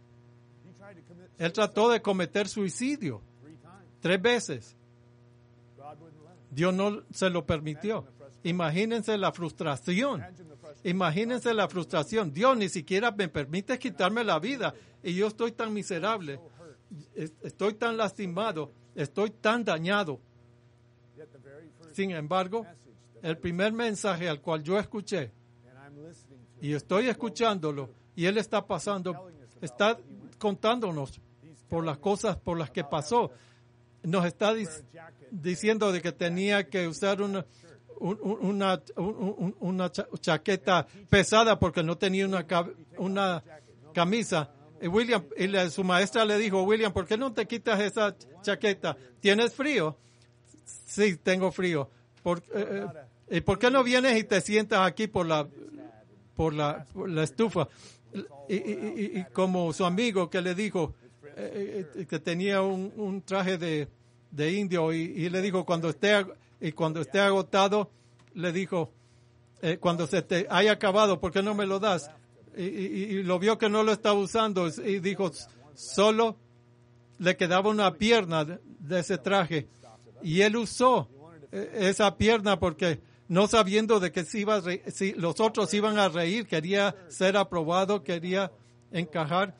Él trató de cometer suicidio tres veces. Dios no se lo permitió. Imagínense la frustración. Imagínense la frustración. Dios ni siquiera me permite quitarme la vida y yo estoy tan miserable. Estoy tan lastimado. Estoy tan dañado. Sin embargo, el primer mensaje al cual yo escuché, y estoy escuchándolo, y él está pasando, está contándonos por las cosas por las que pasó. Nos está dic- diciendo de que tenía que usar una, un- una, un- una cha- chaqueta pesada porque no tenía una, ca- una camisa. Y William, y le- su maestra le dijo, William, ¿por qué no te quitas esa chaqueta? ¿Tienes frío? Sí, tengo frío. ¿Por, eh, eh, ¿Y por qué no vienes y te sientas aquí por la, por la, por la estufa? Y, y- y- y como su amigo que le dijo eh, eh, que tenía un, un traje de, de indio y, y le dijo cuando esté ag- y cuando esté agotado le dijo eh, cuando se te haya acabado, ¿por qué no me lo das? Y, y- y lo vio que no lo estaba usando y dijo solo le quedaba una pierna de, de ese traje y él usó eh, esa pierna porque no sabiendo de que si, iba a re- si los otros iban a reír, quería ser aprobado, quería encajar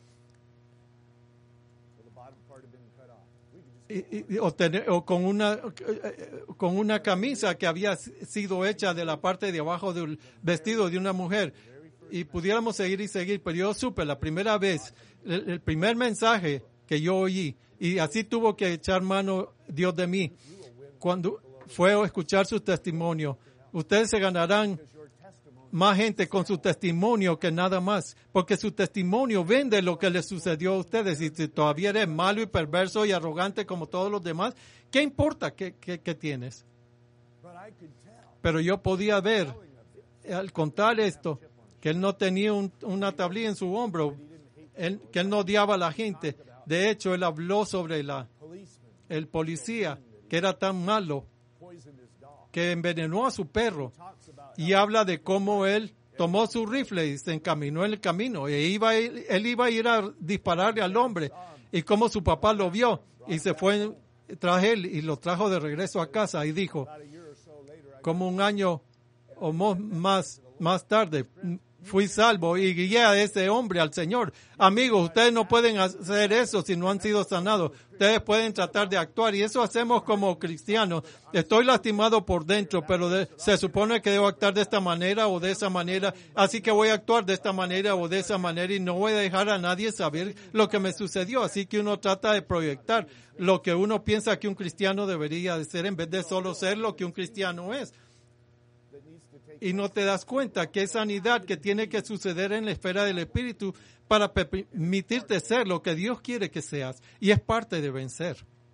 y, y- y- o, tener- o con una eh, con una camisa que había sido hecha de la parte de abajo del vestido de una mujer y pudiéramos seguir y seguir, pero yo supe la primera vez, el, el primer mensaje que yo oí y así tuvo que echar mano Dios de mí cuando fue a escuchar su testimonio. Ustedes se ganarán más gente con su testimonio que nada más, porque su testimonio vende lo que les sucedió a ustedes. Y si todavía eres malo y perverso y arrogante como todos los demás, ¿qué importa qué, qué, qué tienes? Pero yo podía ver, al contar esto, que él no tenía un- una tablilla en su hombro, él, que él no odiaba a la gente. De hecho, él habló sobre la, el policía, que era tan malo, que envenenó a su perro, y habla de cómo él tomó su rifle y se encaminó en el camino, e iba, a ir- él iba a ir a dispararle al hombre, y cómo su papá lo vio, y se fue tras él, y lo trajo de regreso a casa, y dijo, como un año o mo- más, más tarde, fui salvo y guié a ese hombre al Señor. Amigos, ustedes no pueden hacer eso si no han sido sanados. Ustedes pueden tratar de actuar y eso hacemos como cristianos. Estoy lastimado por dentro, pero de- se supone que debo actuar de esta manera o de esa manera, así que voy a actuar de esta manera o de esa manera y no voy a dejar a nadie saber lo que me sucedió. Así que uno trata de proyectar lo que uno piensa que un cristiano debería de ser en vez de solo ser lo que un cristiano es. Y no te das cuenta que es sanidad que tiene que suceder en la esfera del Espíritu para permitirte ser lo que Dios quiere que seas. Y es parte de vencer.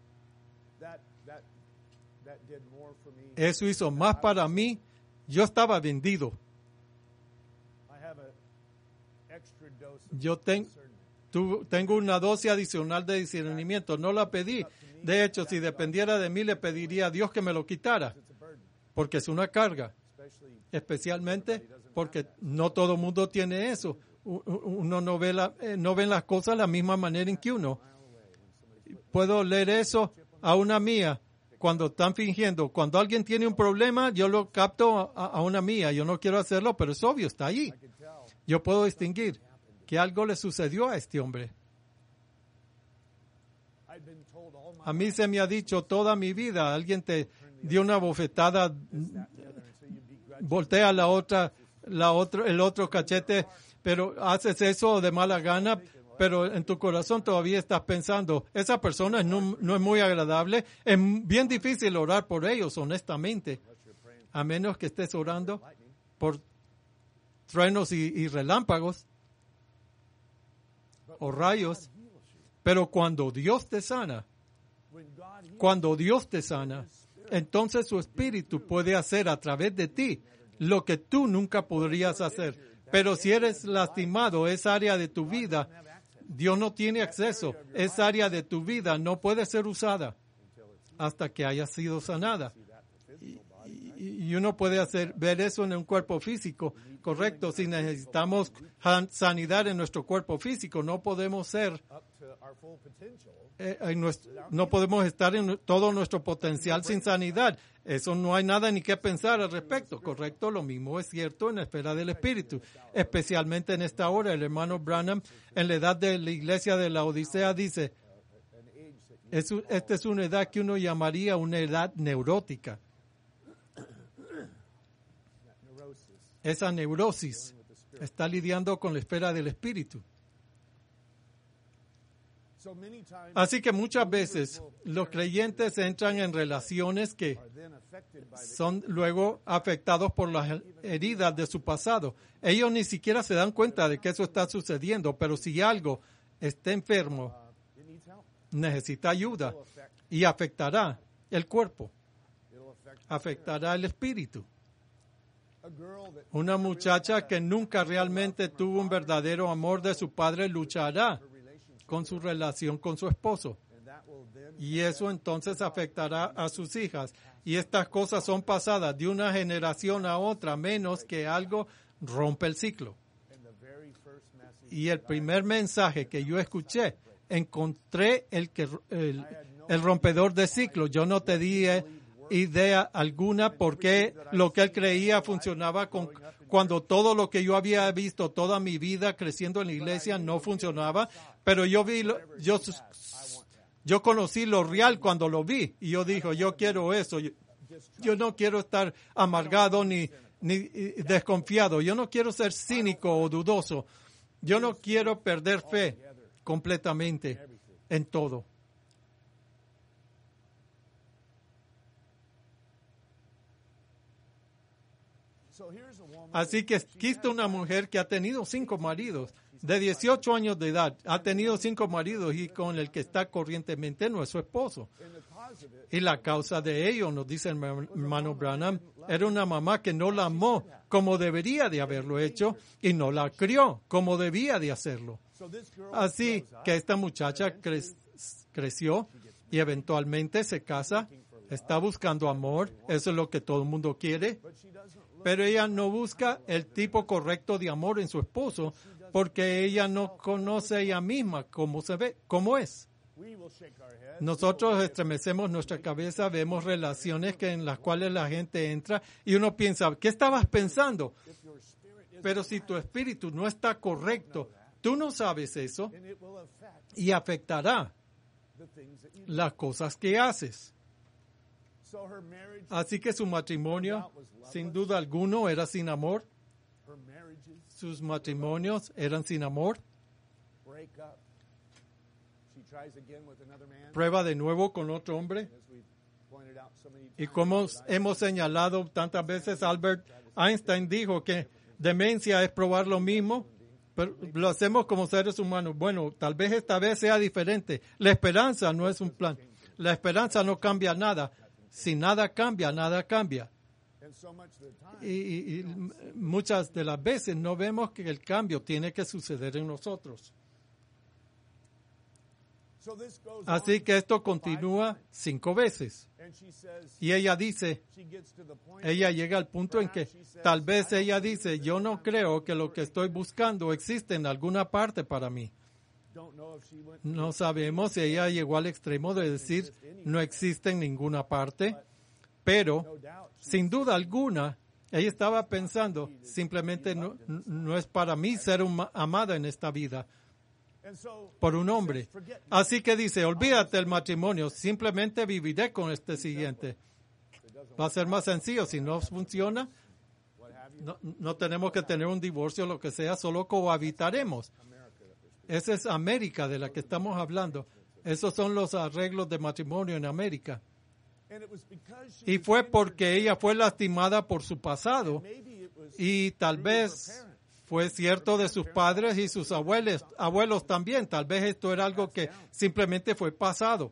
Eso hizo más para mí. Yo estaba vendido. Yo ten, tu, tengo una dosis adicional de discernimiento. No la pedí. De hecho, si dependiera de mí, le pediría a Dios que me lo quitara. Porque es una carga. Especialmente porque no todo el mundo tiene eso. Uno no ve, la, eh, no ven las cosas de la misma manera en que uno. Puedo leer eso a una mía cuando están fingiendo. Cuando alguien tiene un problema, yo lo capto a, a una mía. Yo no quiero hacerlo, pero es obvio, está allí. Yo puedo distinguir que algo le sucedió a este hombre. A mí se me ha dicho toda mi vida, alguien te dio una bofetada, voltea la otra, la otro, el otro cachete, pero haces eso de mala gana, pero en tu corazón todavía estás pensando, esa persona no, no es muy agradable, es bien difícil orar por ellos, honestamente, a menos que estés orando por truenos y, y relámpagos o rayos, pero cuando Dios te sana, cuando Dios te sana, entonces su Espíritu puede hacer a través de ti lo que tú nunca podrías hacer. Pero si eres lastimado, esa área de tu vida, Dios no tiene acceso. Esa área de tu vida no puede ser usada hasta que haya sido sanada. Y, y, y uno puede hacer ver eso en un cuerpo físico, correcto. Si necesitamos sanidad en nuestro cuerpo físico, no podemos ser Eh, en nuestro, no podemos estar en todo nuestro potencial sin sanidad. Eso no hay nada ni que pensar al respecto, ¿correcto? Lo mismo es cierto en la esfera del Espíritu, especialmente en esta hora. El hermano Branham, en la edad de la iglesia de la Odisea, dice, es, esta es una edad que uno llamaría una edad neurótica. esa neurosis. Está lidiando con la esfera del espíritu. Así que muchas veces los creyentes entran en relaciones que son luego afectados por las heridas de su pasado. Ellos ni siquiera se dan cuenta de que eso está sucediendo, pero si algo está enfermo, necesita ayuda y afectará el cuerpo, afectará el espíritu. Una muchacha que nunca realmente tuvo un verdadero amor de su padre luchará con su relación con su esposo. Y eso entonces afectará a sus hijas. Y estas cosas son pasadas de una generación a otra, menos que algo rompe el ciclo. Y el primer mensaje que yo escuché, encontré el, que, el, el rompedor de ciclo. Yo no te di idea alguna porque lo que él creía funcionaba con, cuando todo lo que yo había visto toda mi vida creciendo en la iglesia no funcionaba, pero yo vi, lo, yo, yo conocí lo real cuando lo vi y yo dije, yo quiero eso, yo, yo no quiero estar amargado ni, ni desconfiado, yo no quiero ser cínico o dudoso, yo no quiero perder fe completamente en todo. Así que aquí está una mujer que ha tenido cinco maridos, de dieciocho años de edad, ha tenido cinco maridos y con el que está corrientemente no es su esposo. Y la causa de ello, nos dice el hermano Branham, era una mamá que no la amó como debería de haberlo hecho y no la crió como debía de hacerlo. Así que esta muchacha cre- creció y eventualmente se casa, está buscando amor, eso es lo que todo el mundo quiere. Pero ella no busca el tipo correcto de amor en su esposo porque ella no conoce ella misma cómo se ve, cómo es. Nosotros estremecemos nuestra cabeza, vemos relaciones que en las cuales la gente entra y uno piensa, ¿qué estabas pensando? Pero si tu espíritu no está correcto, tú no sabes eso y afectará las cosas que haces. Así que su matrimonio, sin duda alguno, era sin amor. Sus matrimonios eran sin amor. Prueba de nuevo con otro hombre. Y como hemos señalado tantas veces, Albert Einstein dijo que demencia es probar lo mismo, pero lo hacemos como seres humanos. Bueno, tal vez esta vez sea diferente. La esperanza no es un plan. La esperanza no cambia nada. Si nada cambia, nada cambia. Y, y, y muchas de las veces no vemos que el cambio tiene que suceder en nosotros. Así que esto continúa cinco veces. Y ella dice, ella llega al punto en que tal vez ella dice, yo no creo que lo que estoy buscando existe en alguna parte para mí. No sabemos si ella llegó al extremo de decir no existe en ninguna parte, pero sin duda alguna ella estaba pensando simplemente no, no es para mí ser una amada en esta vida por un hombre. Así que dice, olvídate del matrimonio, simplemente viviré con este siguiente. Va a ser más sencillo, si no funciona, no, no tenemos que tener un divorcio o lo que sea, solo cohabitaremos. Esa es América de la que estamos hablando. Esos son los arreglos de matrimonio en América. Y fue porque ella fue lastimada por su pasado y tal vez fue cierto de sus padres y sus abuelos, abuelos también. Tal vez esto era algo que simplemente fue pasado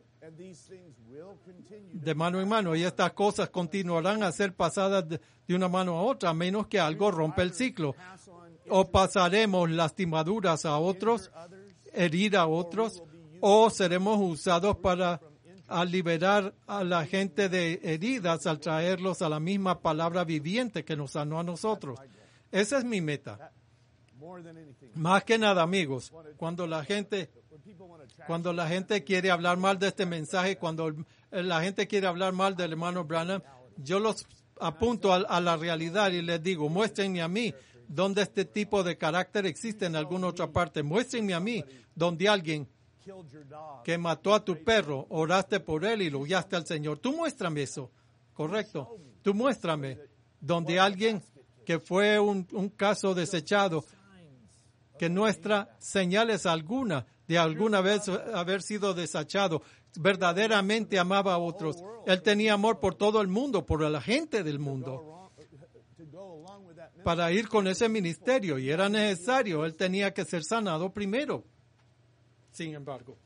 de mano en mano y estas cosas continuarán a ser pasadas de, de una mano a otra a menos que algo rompa el ciclo. O pasaremos lastimaduras a otros, herir a otros, o seremos usados para a liberar a la gente de heridas al traerlos a la misma palabra viviente que nos sanó a nosotros. Esa es mi meta. Más que nada, amigos, cuando la gente, cuando la gente quiere hablar mal de este mensaje, cuando la gente quiere hablar mal del hermano Branham, yo los apunto a, a la realidad y les digo, muéstrenme a mí donde este tipo de carácter existe en alguna otra parte. Muéstrenme a mí donde alguien que mató a tu perro, oraste por él y lo guiaste al Señor. Tú muéstrame eso, correcto. Tú muéstrame donde alguien que fue un, un caso desechado, que nuestra señales alguna de alguna vez haber sido desechado, verdaderamente amaba a otros. Él tenía amor por todo el mundo, por la gente del mundo, para ir con ese ministerio, y era necesario, él tenía que ser sanado primero. Sin embargo,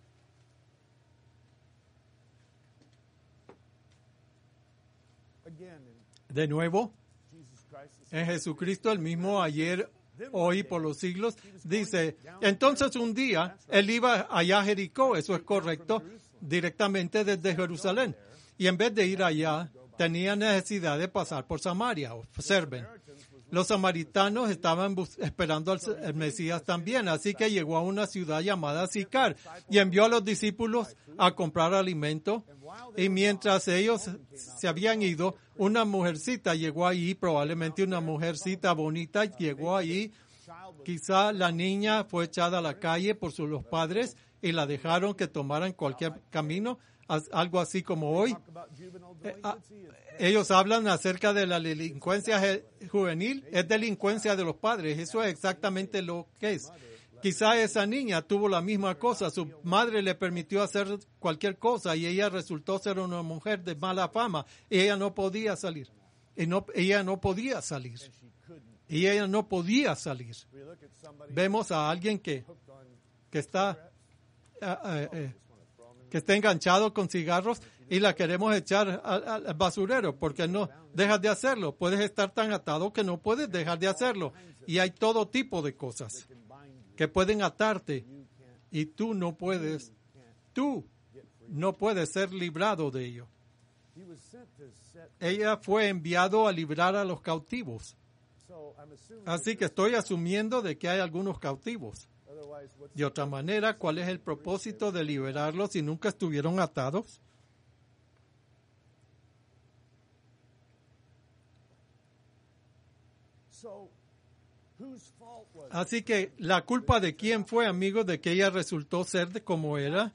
de nuevo, en Jesucristo el mismo ayer, hoy, por los siglos, dice, entonces un día él iba allá a Jericó, eso es correcto, directamente desde Jerusalén, y en vez de ir allá, tenía necesidad de pasar por Samaria. Observen, los samaritanos estaban esperando al el Mesías también, así que llegó a una ciudad llamada Sicar y envió a los discípulos a comprar alimento, y mientras ellos se habían ido, una mujercita llegó allí, probablemente una mujercita bonita llegó allí. Quizá la niña fue echada a la calle por sus los padres y la dejaron que tomaran cualquier camino, algo así como hoy. Eh, ah, ellos hablan acerca de la delincuencia juvenil, es delincuencia de los padres, eso es exactamente lo que es. Quizá esa niña tuvo la misma cosa, su madre le permitió hacer cualquier cosa y ella resultó ser una mujer de mala fama y ella no podía salir. Y no, ella no podía salir. Y ella no podía salir. Vemos a alguien que, que está uh, uh, uh, que está enganchado con cigarros y la queremos echar al, al basurero porque no dejas de hacerlo. Puedes estar tan atado que no puedes dejar de hacerlo. Y hay todo tipo de cosas que pueden atarte y tú no puedes, tú no puedes ser librado de ello. Ella fue enviado a librar a los cautivos. Así que estoy asumiendo de que hay algunos cautivos. De otra manera, ¿cuál es el propósito de liberarlos si nunca estuvieron atados? Así que la culpa de quién fue, amigos, de que ella resultó ser de como era.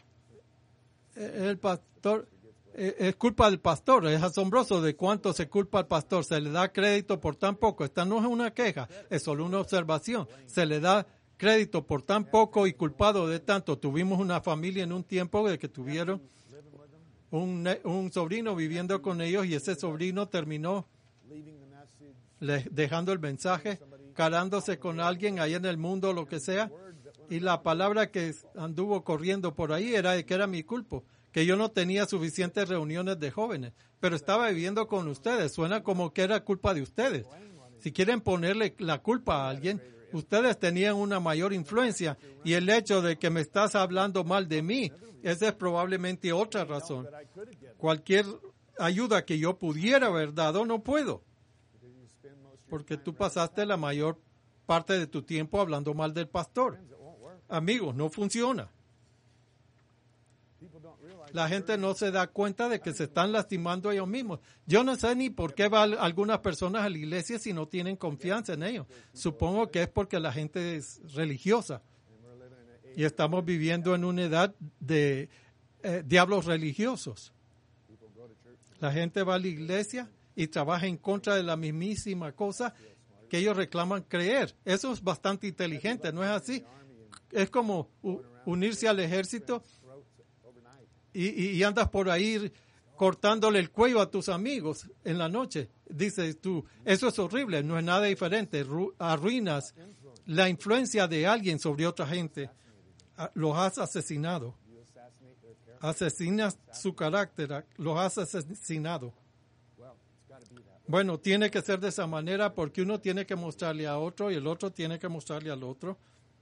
El pastor, es culpa del pastor. Es asombroso de cuánto se culpa al pastor. Se le da crédito por tan poco. Esta no es una queja, es solo una observación. Se le da crédito por tan poco y culpado de tanto. Tuvimos una familia en un tiempo de que tuvieron un, un sobrino viviendo con ellos y ese sobrino terminó le, dejando el mensaje, carándose con alguien ahí en el mundo, lo que sea, y la palabra que anduvo corriendo por ahí era de que era mi culpa, que yo no tenía suficientes reuniones de jóvenes, pero estaba viviendo con ustedes. Suena como que era culpa de ustedes. Si quieren ponerle la culpa a alguien, ustedes tenían una mayor influencia y el hecho de que me estás hablando mal de mí, esa es probablemente otra razón. Cualquier ayuda que yo pudiera haber dado, no puedo. Porque tú pasaste la mayor parte de tu tiempo hablando mal del pastor. Amigos, no funciona. La gente no se da cuenta de que se están lastimando ellos mismos. Yo no sé ni por qué van algunas personas a la iglesia si no tienen confianza en ellos. Supongo que es porque la gente es religiosa. Y estamos viviendo en una edad de eh, diablos religiosos. La gente va a la iglesia y trabaja en contra de la mismísima cosa que ellos reclaman creer. Eso es bastante inteligente, ¿no es así? Es como u- unirse al ejército y, y, y andas por ahí cortándole el cuello a tus amigos en la noche. Dices tú, eso es horrible, no es nada diferente. Ru- arruinas la influencia de alguien sobre otra gente. Los has asesinado. Asesinas su carácter, los has asesinado. Bueno, tiene que ser de esa manera porque uno tiene que mostrarle a otro y el otro tiene que mostrarle al otro.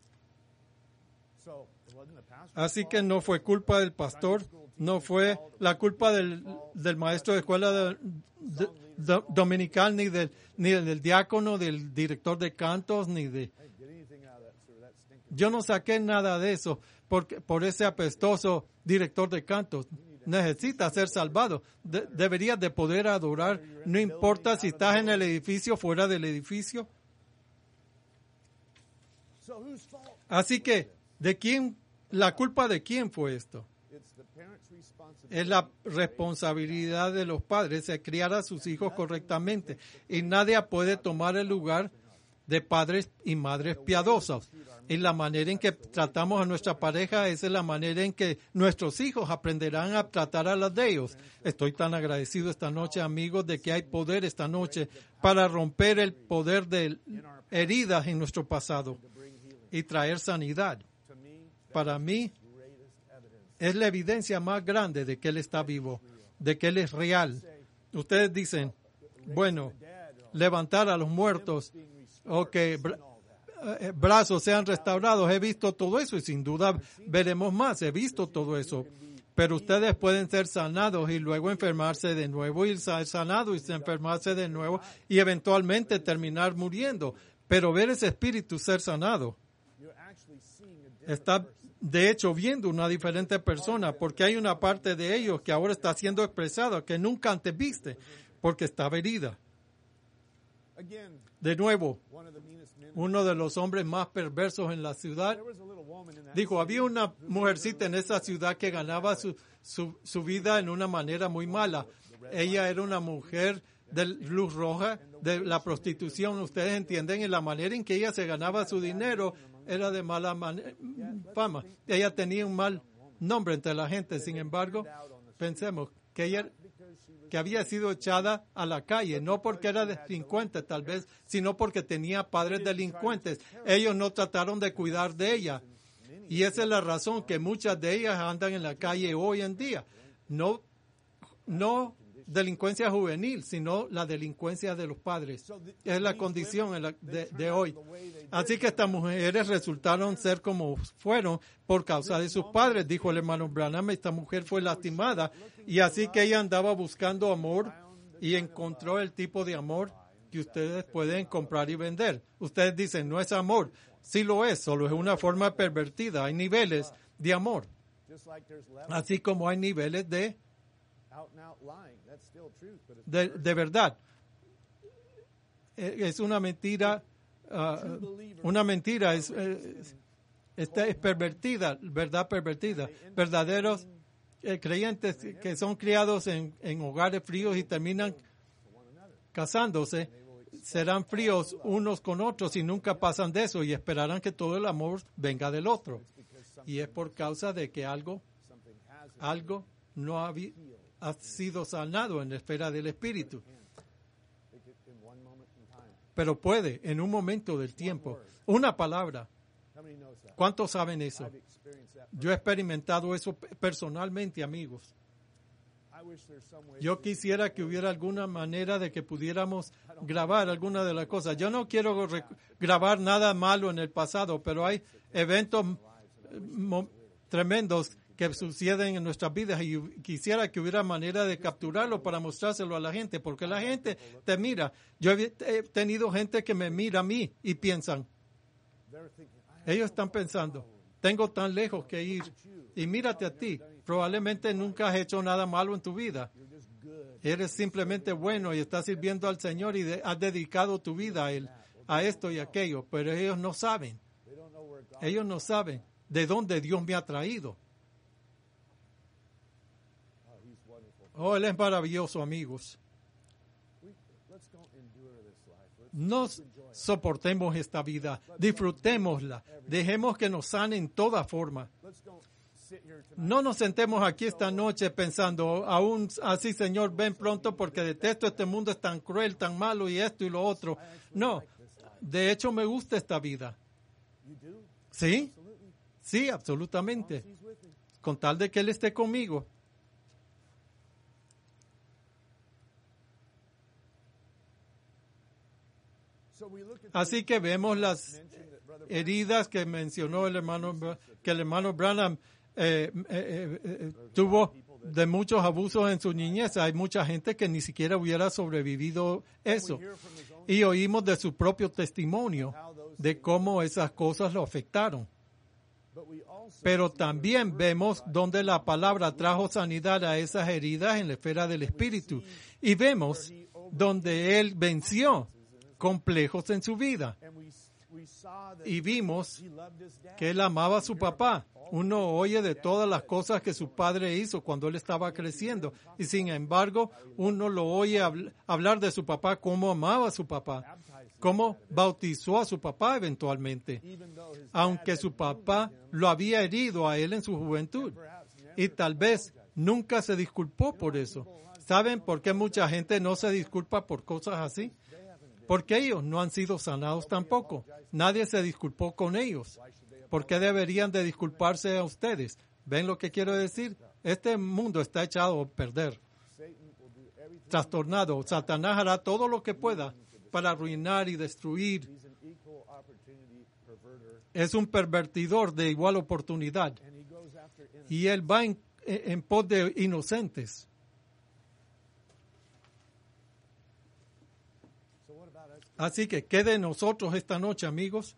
Así que no fue culpa del pastor, no fue la culpa del, del maestro de escuela de, de, de, dominical, ni del, ni del diácono, del director de cantos, ni de... Yo no saqué nada de eso porque, por ese apestoso director de cantos. Necesita ser salvado. De, deberías de poder adorar, no importa si estás en el edificio o fuera del edificio. Así que, ¿de quién, la culpa de quién fue esto? Es la responsabilidad de los padres de criar a sus hijos correctamente. Y nadie puede tomar el lugar de padres y madres piadosos. Y la manera en que tratamos a nuestra pareja esa es la manera en que nuestros hijos aprenderán a tratar a las de ellos. Estoy tan agradecido esta noche, amigos, de que hay poder esta noche para romper el poder de heridas en nuestro pasado y traer sanidad. Para mí, es la evidencia más grande de que Él está vivo, de que Él es real. Ustedes dicen, bueno, levantar a los muertos o que bra- eh, brazos sean restaurados. He visto todo eso y sin duda veremos más. He visto todo eso. Pero ustedes pueden ser sanados y luego enfermarse de nuevo y ser sanados y enfermarse de nuevo y eventualmente terminar muriendo. Pero ver ese espíritu ser sanado, está de hecho viendo una diferente persona, porque hay una parte de ellos que ahora está siendo expresada que nunca antes viste, porque estaba herida. De nuevo, uno de los hombres más perversos en la ciudad dijo, había una mujercita en esa ciudad que ganaba su, su, su vida en una manera muy mala. Ella era una mujer de luz roja, de la prostitución. Ustedes entienden, en la manera en que ella se ganaba su dinero era de mala man- fama. Ella tenía un mal nombre entre la gente. Sin embargo, pensemos que ella que había sido echada a la calle, no porque era delincuente tal vez, sino porque tenía padres delincuentes. Ellos no trataron de cuidar de ella. Y esa es la razón que muchas de ellas andan en la calle hoy en día. No, no delincuencia juvenil, sino la delincuencia de los padres. Es la condición en la de, de hoy. Así que estas mujeres resultaron ser como fueron por causa de sus padres, dijo el hermano Branham. Esta mujer fue lastimada y así que ella andaba buscando amor y encontró el tipo de amor que ustedes pueden comprar y vender. Ustedes dicen, no es amor. Sí lo es, solo es una forma pervertida. Hay niveles de amor. Así como hay niveles de De, de verdad. Es una mentira, uh, una mentira, es, es, esta es pervertida, verdad pervertida. Verdaderos eh, creyentes que son criados en, en hogares fríos y terminan casándose, serán fríos unos con otros y nunca pasan de eso y esperarán que todo el amor venga del otro. Y es por causa de que algo, algo no ha habido. ha sido sanado en la esfera del espíritu. Pero puede, en un momento del tiempo, una palabra. ¿Cuántos saben eso? Yo he experimentado eso personalmente, amigos. Yo quisiera que hubiera alguna manera de que pudiéramos grabar alguna de las cosas. Yo no quiero grabar nada malo en el pasado, pero hay eventos tremendos que suceden en nuestras vidas y quisiera que hubiera manera de capturarlo para mostrárselo a la gente, porque la gente te mira. Yo he tenido gente que me mira a mí y piensan, ellos están pensando, tengo tan lejos que ir y mírate a ti, probablemente nunca has hecho nada malo en tu vida. Eres simplemente bueno y estás sirviendo al Señor y de, has dedicado tu vida a Él, a esto y aquello, pero ellos no saben, ellos no saben de dónde Dios me ha traído. Oh, Él es maravilloso, amigos. No soportemos esta vida, disfrutémosla, dejemos que nos sane en toda forma. No nos sentemos aquí esta noche pensando, aún así, Señor, ven pronto porque detesto este mundo, es tan cruel, tan malo y esto y lo otro. No, de hecho me gusta esta vida. ¿Sí? Sí, absolutamente. Con tal de que Él esté conmigo. Así que vemos las heridas que mencionó el hermano, que el hermano Branham eh, eh, eh, tuvo de muchos abusos en su niñez. Hay mucha gente que ni siquiera hubiera sobrevivido eso. Y oímos de su propio testimonio de cómo esas cosas lo afectaron. Pero también vemos donde la palabra trajo sanidad a esas heridas en la esfera del espíritu. Y vemos donde Él venció complejos en su vida. y vimos que él amaba a su papá. Uno oye de todas las cosas que su padre hizo cuando él estaba creciendo, y sin embargo, uno lo oye habl- hablar de su papá, cómo amaba a su papá, cómo bautizó a su papá eventualmente, aunque su papá lo había herido a él en su juventud, y tal vez nunca se disculpó por eso. ¿Saben por qué mucha gente no se disculpa por cosas así? Porque ellos no han sido sanados tampoco. Nadie se disculpó con ellos. ¿Por qué deberían de disculparse a ustedes? ¿Ven lo que quiero decir? Este mundo está echado a perder, trastornado. Satanás hará todo lo que pueda para arruinar y destruir. Es un pervertidor de igual oportunidad. Y él va en, en pos de inocentes. Así que, ¿qué de nosotros esta noche, amigos?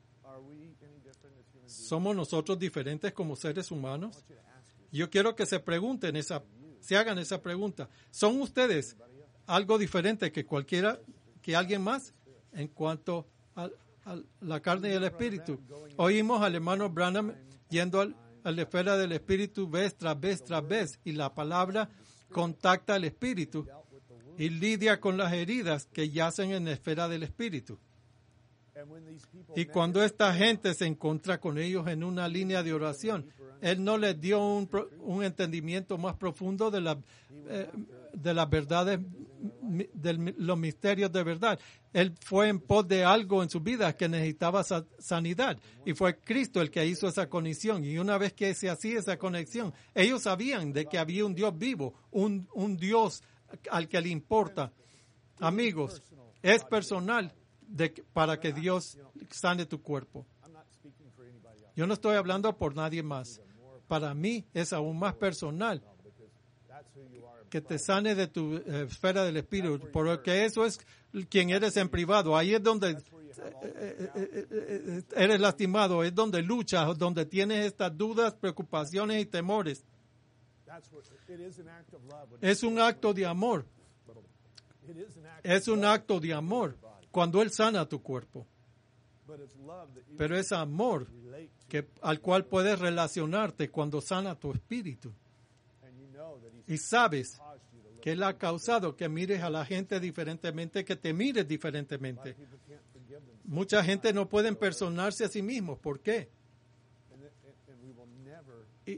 ¿Somos nosotros diferentes como seres humanos? Yo quiero que se pregunten esa, se hagan esa pregunta. ¿Son ustedes algo diferente que cualquiera, que alguien más en cuanto a, a la carne y el espíritu? Oímos al hermano Branham yendo al, a la esfera del espíritu vez tras vez tras vez, y la palabra contacta al espíritu y lidia con las heridas que yacen en la esfera del espíritu. Y cuando esta gente se encuentra con ellos en una línea de oración, él no les dio un, un entendimiento más profundo de, la, eh, de las verdades, de los misterios de verdad. Él fue en pos de algo en su vida que necesitaba sa- sanidad. Y fue Cristo el que hizo esa conexión. Y una vez que se hacía esa conexión, ellos sabían de que había un Dios vivo, un, un Dios al que le importa. Amigos, es personal de, para que Dios sane tu cuerpo. Yo no estoy hablando por nadie más. Para mí es aún más personal que te sane de tu eh, esfera del espíritu, porque eso es quien eres en privado. Ahí es donde eh, eh, eh, eh, eres lastimado, es donde luchas, donde tienes estas dudas, preocupaciones y temores. Es un acto de amor. Es un acto de amor cuando Él sana tu cuerpo. Pero es amor que, al cual puedes relacionarte cuando sana tu espíritu. Y sabes que Él ha causado que mires a la gente diferentemente, que te mires diferentemente. Mucha gente no puede perdonarse a sí mismos. ¿Por qué? Y,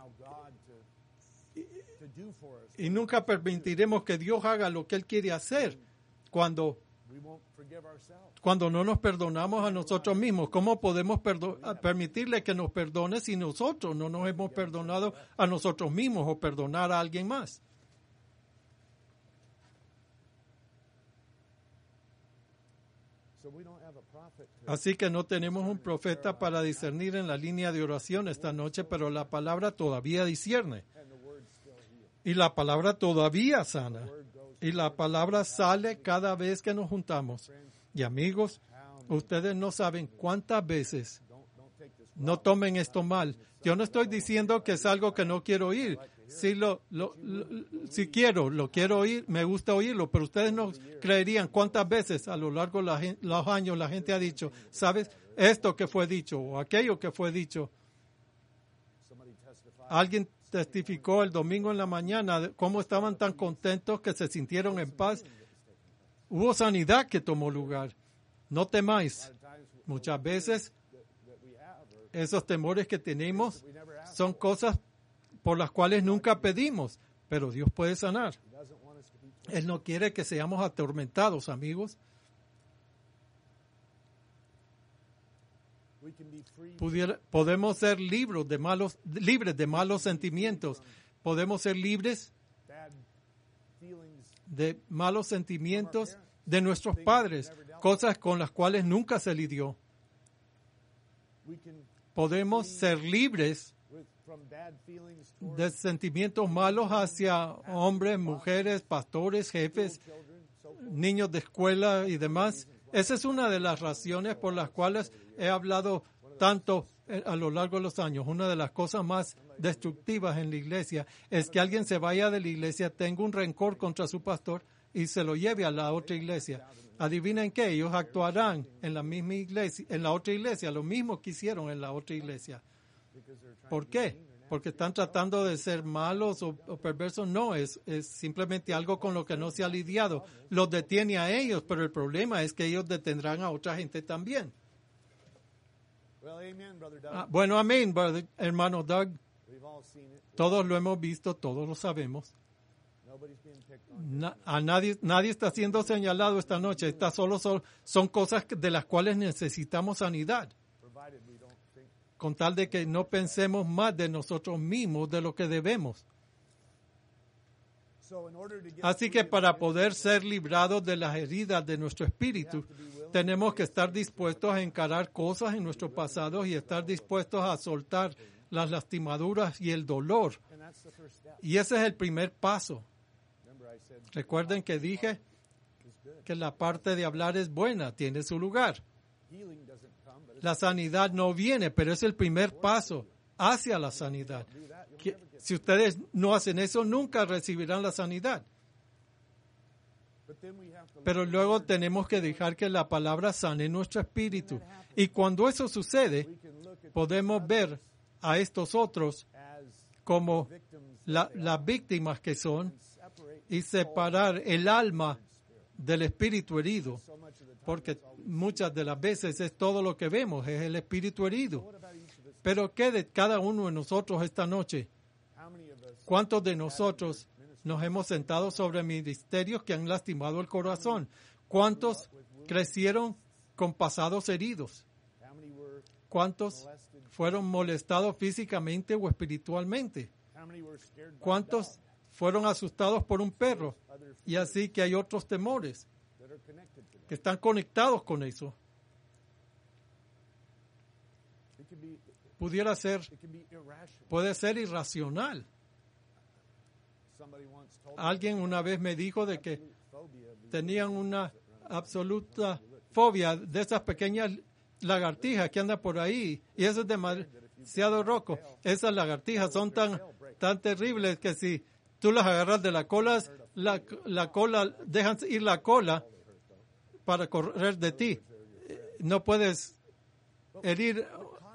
y nunca permitiremos que Dios haga lo que Él quiere hacer cuando, cuando no nos perdonamos a nosotros mismos. ¿Cómo podemos perdo- permitirle que nos perdone si nosotros no nos hemos perdonado a nosotros mismos o perdonar a alguien más? Así que no tenemos un profeta para discernir en la línea de oración esta noche, pero la palabra todavía discierne. Y la palabra todavía sana. Y la palabra sale cada vez que nos juntamos. Y amigos, ustedes no saben cuántas veces, no tomen esto mal. Yo no estoy diciendo que es algo que no quiero oír. Si, lo, lo, lo, si quiero, lo quiero oír, me gusta oírlo, pero ustedes no creerían cuántas veces a lo largo de la, los años la gente ha dicho, ¿sabes? Esto que fue dicho o aquello que fue dicho. Alguien testificó el domingo en la mañana de cómo estaban tan contentos que se sintieron en paz. Hubo sanidad que tomó lugar. No temáis. Muchas veces esos temores que tenemos son cosas por las cuales nunca pedimos, pero Dios puede sanar. Él no quiere que seamos atormentados, amigos. Pudiera, podemos ser libres de malos, libres de malos sentimientos. Podemos ser libres de malos sentimientos de nuestros padres, cosas con las cuales nunca se lidió. Podemos ser libres de sentimientos malos hacia hombres, mujeres, pastores, jefes, niños de escuela y demás. Esa es una de las razones por las cuales he hablado tanto a lo largo de los años. Una de las cosas más destructivas en la iglesia es que alguien se vaya de la iglesia, tenga un rencor contra su pastor y se lo lleve a la otra iglesia. Adivinen qué, ellos actuarán en la misma iglesia, en la otra iglesia, lo mismo que hicieron en la otra iglesia. ¿Por qué? Porque están tratando de ser malos o, o perversos. No, es, es simplemente algo con lo que no se ha lidiado. Los detiene a ellos, pero el problema es que ellos detendrán a otra gente también. Ah, bueno, amén, brother, hermano Doug. Todos lo hemos visto, todos lo sabemos. Na, a nadie, nadie está siendo señalado esta noche. Estas solo son, son cosas de las cuales necesitamos sanidad. Con tal de que no pensemos más de nosotros mismos de lo que debemos. Así que para poder ser librados de las heridas de nuestro espíritu, tenemos que estar dispuestos a encarar cosas en nuestro pasado y estar dispuestos a soltar las lastimaduras y el dolor. Y ese es el primer paso. Recuerden que dije que la parte de hablar es buena, tiene su lugar. La sanidad no viene, pero es el primer paso hacia la sanidad. Que, si ustedes no hacen eso, nunca recibirán la sanidad. Pero luego tenemos que dejar que la palabra sane nuestro espíritu. Y cuando eso sucede, podemos ver a estos otros como la, las víctimas que son y separar el alma del espíritu herido. Porque muchas de las veces es todo lo que vemos, es el espíritu herido. Pero ¿qué de cada uno de nosotros esta noche? ¿Cuántos de nosotros nos hemos sentado sobre ministerios que han lastimado el corazón? ¿Cuántos crecieron con pasados heridos? ¿Cuántos fueron molestados físicamente o espiritualmente? ¿Cuántos fueron asustados por un perro? Y así que hay otros temores que están conectados con eso. Pudiera ser, puede ser irracional. Alguien una vez me dijo de que tenían una absoluta fobia de esas pequeñas lagartijas que andan por ahí, y eso es demasiado roco. Esas lagartijas son tan, tan terribles que si tú las agarras de la cola, la, la cola, dejan ir la cola para correr de ti. No puedes herir.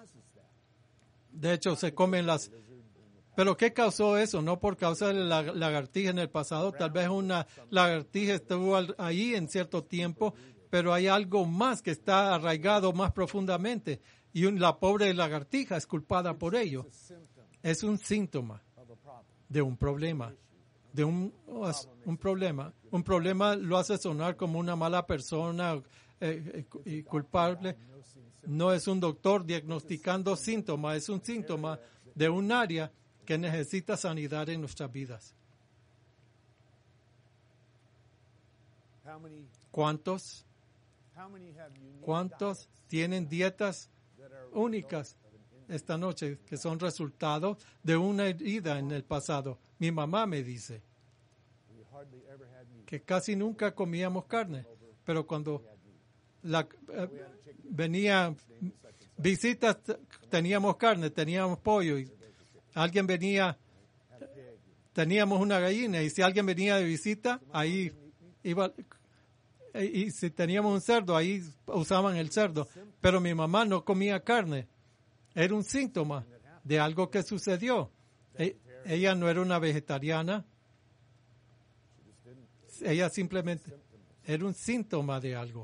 De hecho, se comen las... ¿Pero qué causó eso? No por causa de la lagartija en el pasado. Tal vez una lagartija estuvo ahí en cierto tiempo, pero hay algo más que está arraigado más profundamente. Y un, la pobre lagartija es culpada por ello. Es un síntoma de un problema. De un, un problema. Un problema lo hace sonar como una mala persona eh, y culpable. No es un doctor diagnosticando síntomas, es un síntoma de un área que necesita sanidad en nuestras vidas. ¿Cuántos? ¿Cuántos tienen dietas únicas esta noche que son resultado de una herida en el pasado? Mi mamá me dice que casi nunca comíamos carne, pero cuando la, eh, venía visitas teníamos carne, teníamos pollo, y alguien venía, teníamos una gallina, y si alguien venía de visita, ahí iba, y si teníamos un cerdo, ahí usaban el cerdo, pero mi mamá no comía carne. Era un síntoma de algo que sucedió. E- ella no era una vegetariana, ella simplemente era un síntoma de algo.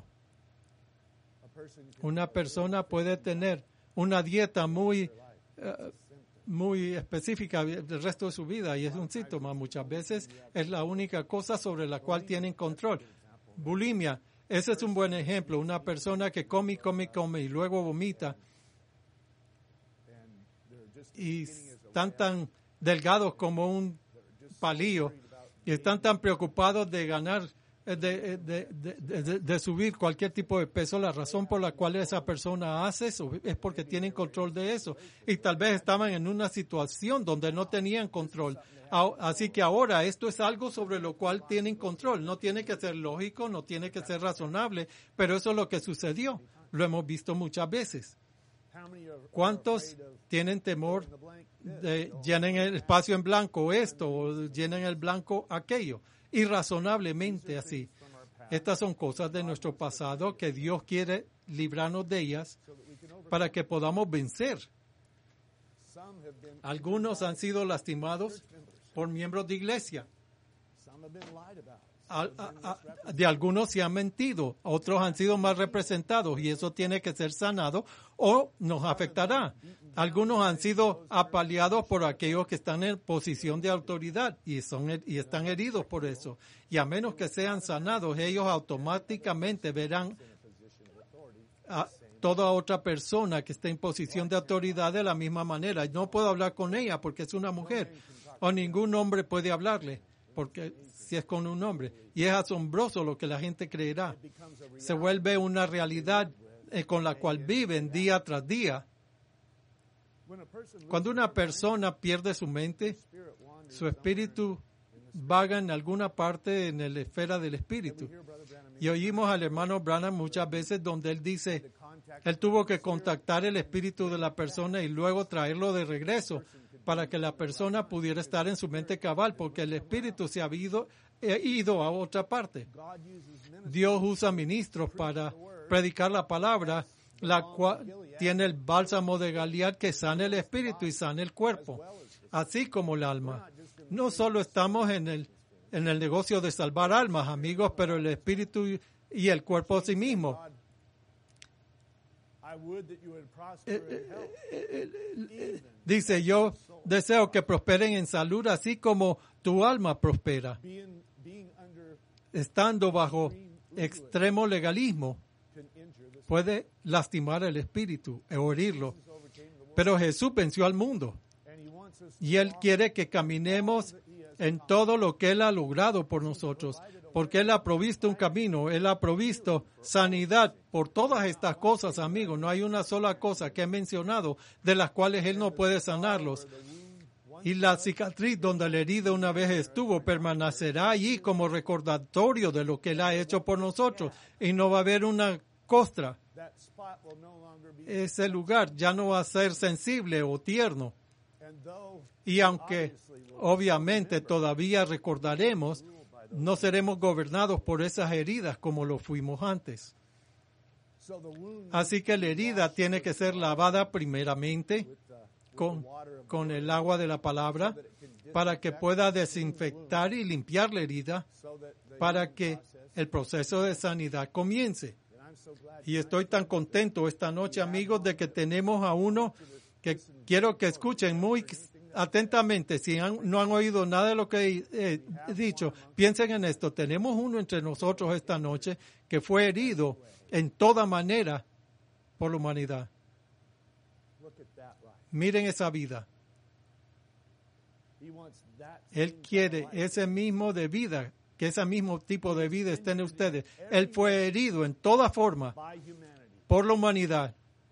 Una persona puede tener una dieta muy, uh, muy específica el resto de su vida y es un síntoma. Muchas veces es la única cosa sobre la cual tienen control. Bulimia, ese es un buen ejemplo. Una persona que come, come, come y luego vomita y están tan delgados como un palillo y están tan preocupados de ganar, de, de, de, de, de subir cualquier tipo de peso. La razón por la cual esa persona hace eso es porque tienen control de eso. Y tal vez estaban en una situación donde no tenían control. Así que ahora esto es algo sobre lo cual tienen control. No tiene que ser lógico, no tiene que ser razonable, pero eso es lo que sucedió. Lo hemos visto muchas veces. ¿Cuántos tienen temor de llenen el espacio en blanco esto o llenen el blanco aquello? irrazonablemente así. Estas son cosas de nuestro pasado que Dios quiere librarnos de ellas para que podamos vencer. Algunos han sido lastimados por miembros de iglesia. A, a, a, de algunos se han mentido, otros han sido mal representados y eso tiene que ser sanado o nos afectará. Algunos han sido apaleados por aquellos que están en posición de autoridad y, son, y están heridos por eso. Y a menos que sean sanados, ellos automáticamente verán a toda otra persona que esté en posición de autoridad de la misma manera. No puedo hablar con ella porque es una mujer, o ningún hombre puede hablarle porque si es con un hombre. Y es asombroso lo que la gente creerá. Se vuelve una realidad eh, con la cual viven día tras día. Cuando una persona pierde su mente, su espíritu vaga en alguna parte en la esfera del espíritu. Y oímos al hermano Branham muchas veces donde él dice, él tuvo que contactar el espíritu de la persona y luego traerlo de regreso para que la persona pudiera estar en su mente cabal, porque el espíritu se ha ido, eh, ido a otra parte. Dios usa ministros para predicar la palabra, la cual tiene el bálsamo de Gilead que sana el espíritu y sana el cuerpo, así como el alma. No solo estamos en el, en el negocio de salvar almas, amigos, pero el espíritu y el cuerpo a sí mismo. Eh, eh, eh, eh, dice, yo deseo que prosperen en salud, así como tu alma prospera. Estando bajo extremo legalismo, puede lastimar el espíritu o herirlo. Pero Jesús venció al mundo y Él quiere que caminemos en todo lo que Él ha logrado por nosotros, porque Él ha provisto un camino, Él ha provisto sanidad por todas estas cosas, amigos. No hay una sola cosa que he mencionado de las cuales Él no puede sanarlos. Y la cicatriz donde la herida una vez estuvo permanecerá allí como recordatorio de lo que Él ha hecho por nosotros. Y no va a haber una costra. Ese lugar ya no va a ser sensible o tierno. Y aunque obviamente todavía recordaremos, no seremos gobernados por esas heridas como lo fuimos antes. Así que la herida tiene que ser lavada primeramente con, con el agua de la palabra para que pueda desinfectar y limpiar la herida para que el proceso de sanidad comience. Y estoy tan contento esta noche, amigos, de que tenemos a uno que quiero que escuchen muy atentamente. Si han, no han oído nada de lo que he, he dicho, piensen en esto. Tenemos uno entre nosotros esta noche que fue herido en toda manera por la humanidad. Miren esa vida. Él quiere ese mismo de vida, que ese mismo tipo de vida esté en ustedes. Él fue herido en toda forma por la humanidad,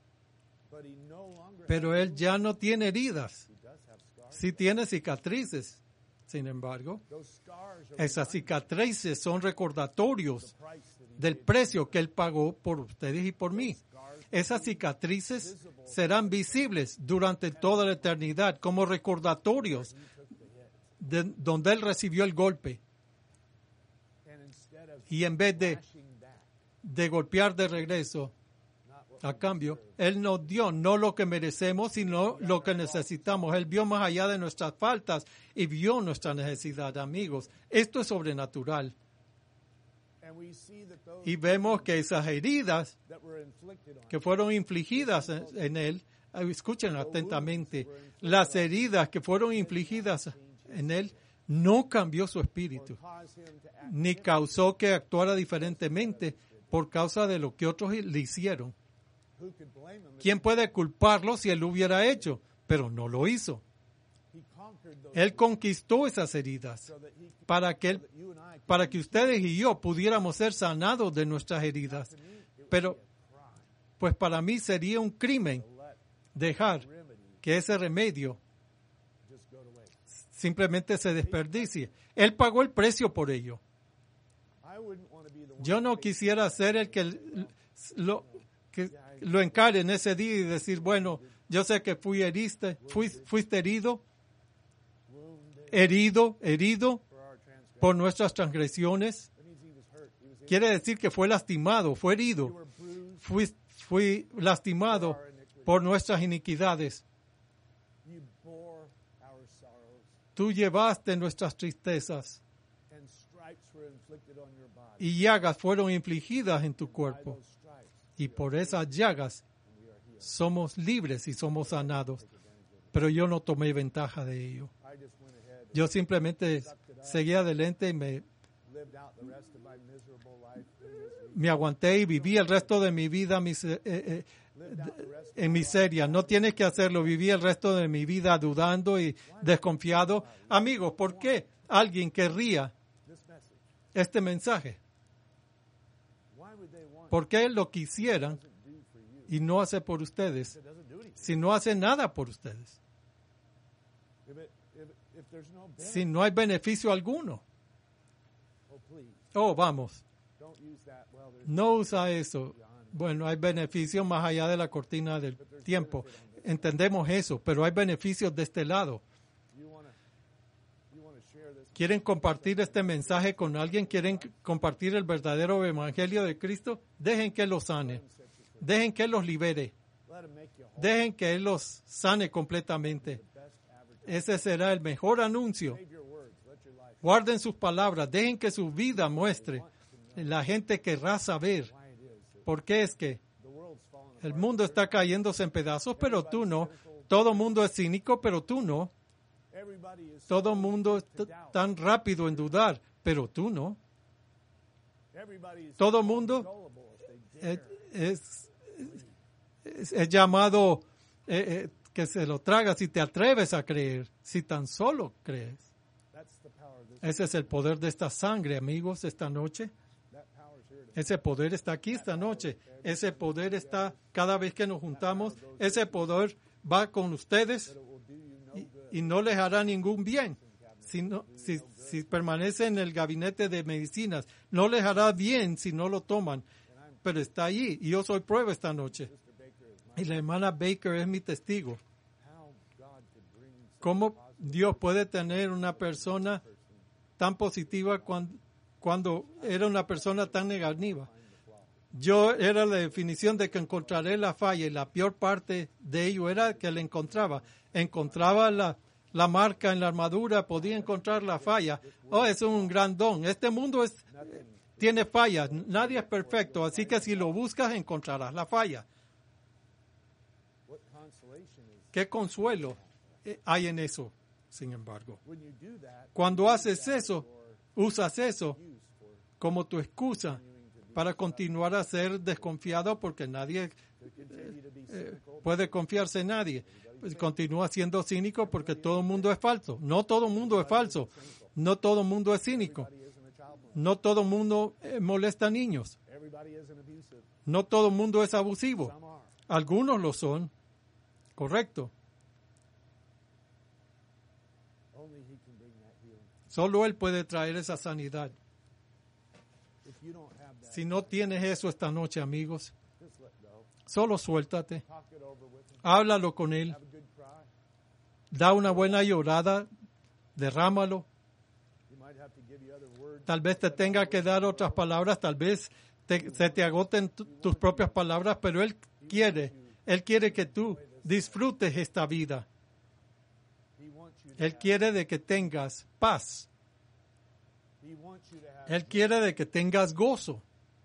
pero Él ya no tiene heridas. Sí tiene cicatrices. Sin embargo, esas cicatrices son recordatorios del precio que Él pagó por ustedes y por mí. Esas cicatrices serán visibles durante toda la eternidad como recordatorios de donde Él recibió el golpe. Y en vez de, de golpear de regreso, a cambio, Él nos dio no lo que merecemos, sino lo que necesitamos. Él vio más allá de nuestras faltas y vio nuestra necesidad, amigos. Esto es sobrenatural. Y vemos que esas heridas que fueron infligidas en, en Él, escuchen atentamente, las heridas que fueron infligidas en Él no cambió su espíritu, ni causó que actuara diferentemente por causa de lo que otros le hicieron. ¿Quién puede culparlo si Él lo hubiera hecho? Pero no lo hizo. Él conquistó esas heridas para que, él, para que ustedes y yo pudiéramos ser sanados de nuestras heridas. Pero, pues para mí sería un crimen dejar que ese remedio simplemente se desperdicie. Él pagó el precio por ello. Yo no quisiera ser el que lo, que lo encare en ese día y decir, bueno, yo sé que fui heriste, fui, fuiste herido, herido, herido por nuestras transgresiones. Quiere decir que fue lastimado, fue herido. Fui, fui lastimado por nuestras iniquidades. Tú llevaste nuestras tristezas y llagas fueron infligidas en tu cuerpo. Y por esas llagas somos libres y somos sanados. Pero yo no tomé ventaja de ello. Yo simplemente seguí adelante y me, me aguanté y viví el resto de mi vida mis, eh, eh, en miseria. No tienes que hacerlo. Viví el resto de mi vida dudando y desconfiado. Amigos, ¿por qué alguien querría este mensaje? ¿Por qué lo quisieran y no hace por ustedes si no hace nada por ustedes? Si no hay beneficio alguno. Oh, vamos. No usa eso. Bueno, hay beneficios más allá de la cortina del tiempo. Entendemos eso, pero hay beneficios de este lado. ¿Quieren compartir este mensaje con alguien? ¿Quieren compartir el verdadero evangelio de Cristo? Dejen que Él los sane. Dejen que Él los libere. Dejen que Él los sane completamente. Ese será el mejor anuncio. Guarden sus palabras. Dejen que su vida muestre. La gente querrá saber por qué es que el mundo está cayéndose en pedazos, pero tú no. Todo el mundo es cínico, pero tú no. Todo el mundo es tan rápido en dudar, pero tú no. Todo el mundo es, es, es, es llamado eh, eh, que se lo traga si te atreves a creer, si tan solo crees. Ese es el poder de esta sangre, amigos, esta noche. Ese poder está aquí esta noche. Ese poder está cada vez que nos juntamos. Ese poder va con ustedes y, y no les hará ningún bien. Si, no, si, si permanece en el gabinete de medicinas, no les hará bien si no lo toman. Pero está allí y yo soy prueba esta noche. Y la hermana Baker es mi testigo. ¿Cómo Dios puede tener una persona tan positiva cuando, cuando era una persona tan negativa? Yo era la definición de que encontraré la falla y la peor parte de ello era que la encontraba. Encontraba la, la marca en la armadura, podía encontrar la falla. Oh, es un gran don. Este mundo es, tiene fallas. Nadie es perfecto, así que si lo buscas encontrarás la falla. ¿Qué consuelo hay en eso, sin embargo? Cuando haces eso, usas eso como tu excusa para continuar a ser desconfiado porque nadie eh, eh, puede confiarse en nadie. Pues continúa siendo cínico porque todo el mundo es falso. No todo el mundo es falso. No todo el mundo es cínico. No todo el mundo eh, molesta a niños. No todo el mundo es abusivo. Algunos lo son. Correcto. Solo Él puede traer esa sanidad. Si no tienes eso esta noche, amigos, solo suéltate. Háblalo con Él. Da una buena llorada. Derrámalo. Tal vez te tenga que dar otras palabras. Tal vez te, se te agoten tu, tus propias palabras, pero Él quiere. Él quiere que tú disfrutes esta vida. Él quiere de que tengas paz. Él quiere de que tengas gozo.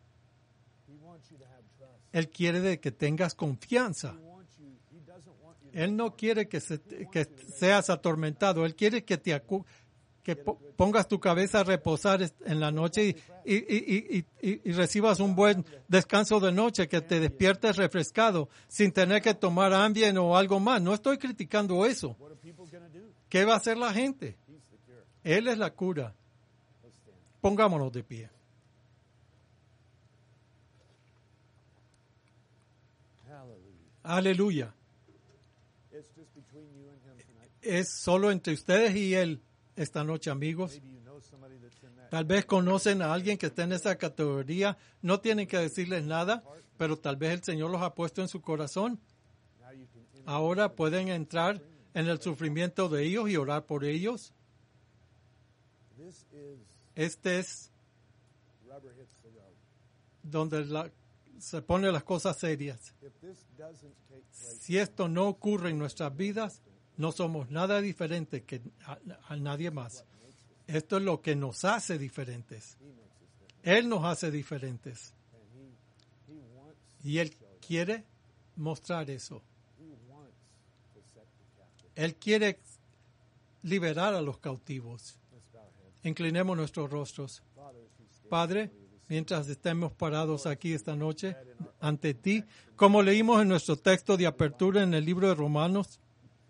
Él quiere de que tengas confianza. Él no quiere que, se, que seas atormentado. Él quiere que te acu que pongas tu cabeza a reposar en la noche y, y, y, y, y, y recibas un buen descanso de noche, que te despiertes refrescado sin tener que tomar Ambien o algo más. No estoy criticando eso. ¿Qué va a hacer la gente? Él es la cura. Pongámonos de pie. Aleluya. Es solo entre ustedes y Él esta noche, amigos. Tal vez conocen a alguien que está en esa categoría. No tienen que decirles nada, pero tal vez el Señor los ha puesto en su corazón. Ahora pueden entrar en el sufrimiento de ellos y orar por ellos. Este es donde la, se ponen las cosas serias. Si esto no ocurre en nuestras vidas, no somos nada diferentes que a, a nadie más. Esto es lo que nos hace diferentes. Él nos hace diferentes. Y Él quiere mostrar eso. Él quiere liberar a los cautivos. Inclinemos nuestros rostros. Padre, mientras estemos parados aquí esta noche ante ti, como leímos en nuestro texto de apertura en el libro de Romanos,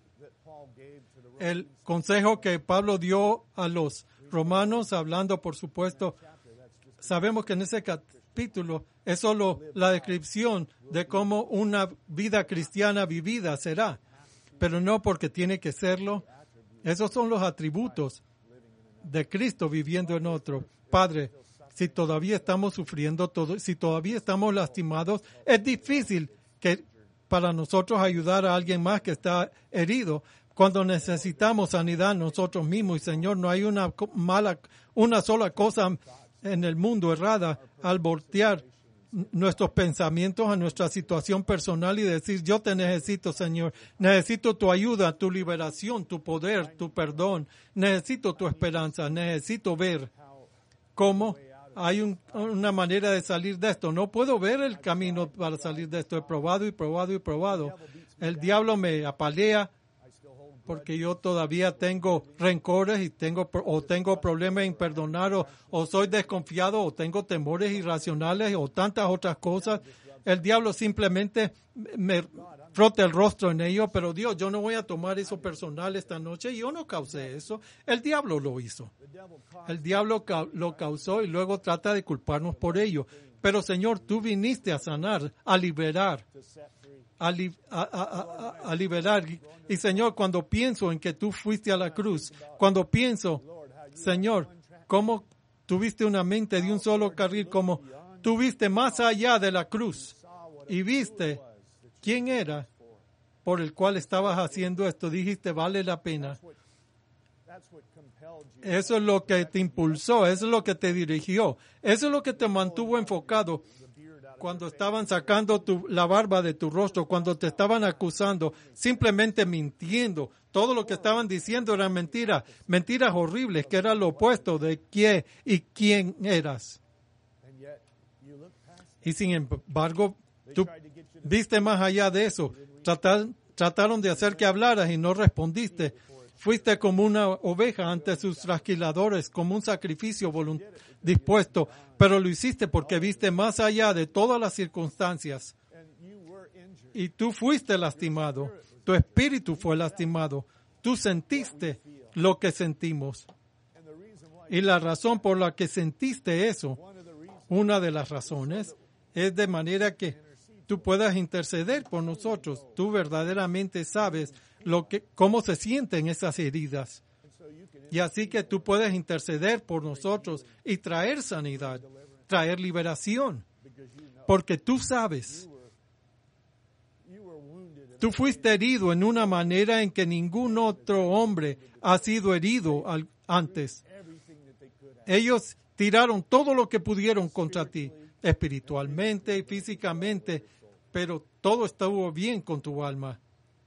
el consejo que Pablo dio a los romanos, hablando, por supuesto, sabemos que en ese capítulo es solo la descripción de cómo una vida cristiana vivida será, pero no porque tiene que serlo. Esos son los atributos de Cristo viviendo en otro. Padre, si todavía estamos sufriendo, todo, si todavía estamos lastimados, es difícil que para nosotros ayudar a alguien más que está herido cuando necesitamos sanidad nosotros mismos. Y Señor, no hay una mala, una sola cosa en el mundo errada al voltear nuestros pensamientos a nuestra situación personal y decir, yo te necesito, Señor, necesito tu ayuda, tu liberación, tu poder, tu perdón, necesito tu esperanza, necesito ver cómo hay un, una manera de salir de esto. No puedo ver el camino para salir de esto. He probado y probado y probado. El diablo me apalea porque yo todavía tengo rencores y tengo o tengo problemas en perdonar o, o soy desconfiado o tengo temores irracionales o tantas otras cosas. El diablo simplemente me frota el rostro en ello, pero Dios, yo no voy a tomar eso personal esta noche. Yo no causé eso. El diablo lo hizo. El diablo ca- lo causó y luego trata de culparnos por ello. Pero Señor, tú viniste a sanar, a liberar. A, li, a, a, a, a liberar. Y, y Señor, cuando pienso en que tú fuiste a la cruz, cuando pienso, Señor, cómo tuviste una mente de un solo carril, como tuviste más allá de la cruz y viste quién era por el cual estabas haciendo esto, dijiste, vale la pena. Eso es lo que te impulsó, eso es lo que te dirigió, eso es lo que te mantuvo enfocado. Cuando estaban sacando tu, la barba de tu rostro, cuando te estaban acusando, simplemente mintiendo. Todo lo que estaban diciendo eran mentiras, mentiras horribles, que era lo opuesto de qué y quién eras. Y sin embargo, tú viste más allá de eso. Tratar, trataron de hacer que hablaras y no respondiste. Fuiste como una oveja ante sus trasquiladores, como un sacrificio voluntario, dispuesto, pero lo hiciste porque viste más allá de todas las circunstancias. Y tú fuiste lastimado, tu espíritu fue lastimado, tú sentiste lo que sentimos. Y la razón por la que sentiste eso, una de las razones, es de manera que tú puedas interceder por nosotros. Tú verdaderamente sabes lo que, cómo se sienten esas heridas. Y así que tú puedes interceder por nosotros y traer sanidad, traer liberación. Porque tú sabes, tú fuiste herido en una manera en que ningún otro hombre ha sido herido al, antes. Ellos tiraron todo lo que pudieron contra ti, espiritualmente y físicamente, pero todo estuvo bien con tu alma.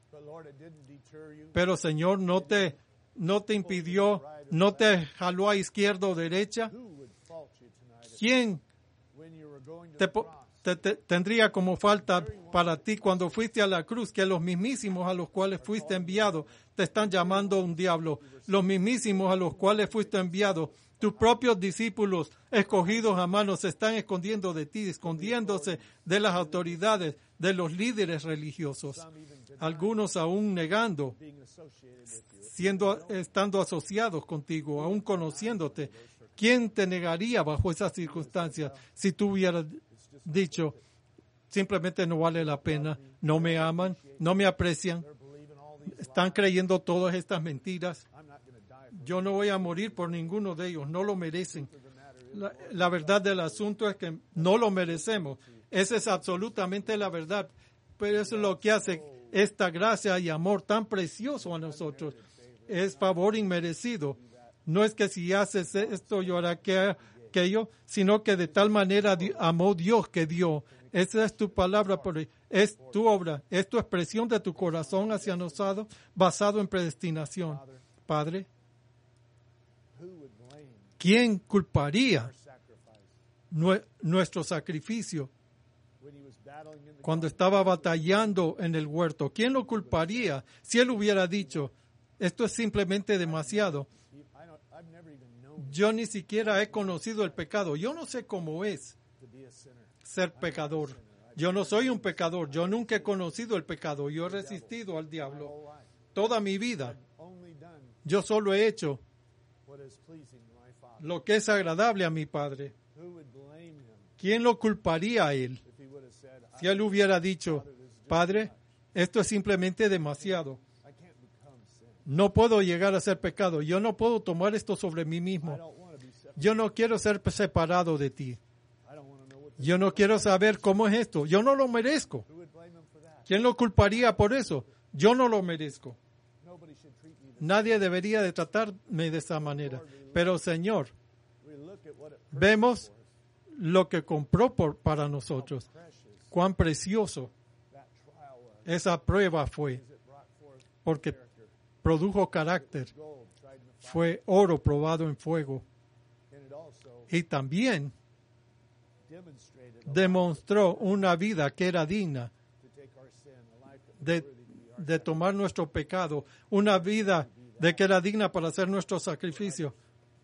Pero Señor, no te, no te impidió, no te jaló a izquierda o derecha. ¿Quién te, te, te tendría como falta para ti cuando fuiste a la cruz? Que los mismísimos a los cuales fuiste enviado te están llamando un diablo. Los mismísimos a los cuales fuiste enviado, tus propios discípulos escogidos a mano, se están escondiendo de ti, escondiéndose de las autoridades, de los líderes religiosos. Algunos aún negando, siendo, estando asociados contigo, aún conociéndote. ¿Quién te negaría bajo esas circunstancias si tú hubieras dicho, simplemente no vale la pena, no me aman, no me aprecian, están creyendo todas estas mentiras? Yo no voy a morir por ninguno de ellos, no lo merecen. La, la verdad del asunto es que no lo merecemos. Esa es absolutamente la verdad. Pero eso es lo que hace esta gracia y amor tan precioso a nosotros. Es favor inmerecido. No es que si haces esto yo haré aquello, sino que de tal manera amó Dios que dio. Esa es tu palabra, es tu obra, es tu expresión de tu corazón hacia nosotros, basado en predestinación. Padre, ¿quién culparía nuestro sacrificio cuando estaba batallando en el huerto? ¿Quién lo culparía si él hubiera dicho, esto es simplemente demasiado? Yo ni siquiera he conocido el pecado. Yo no sé cómo es ser pecador. Yo no soy un pecador. Yo nunca he conocido el pecado. Yo he resistido al diablo toda mi vida. Yo solo he hecho lo que es agradable a mi Padre. ¿Quién lo culparía a él si él hubiera dicho, Padre, esto es simplemente demasiado? No puedo llegar a ser pecado. Yo no puedo tomar esto sobre mí mismo. Yo no quiero ser separado de ti. Yo no quiero saber cómo es esto. Yo no lo merezco. ¿Quién lo culparía por eso? Yo no lo merezco. Nadie debería de tratarme de esa manera. Pero, Señor, vemos lo que compró por, para nosotros. Cuán precioso esa prueba fue. Porque produjo carácter. Fue oro probado en fuego. Y también demostró una vida que era digna de, de tomar nuestro pecado, una vida de que era digna para hacer nuestro sacrificio.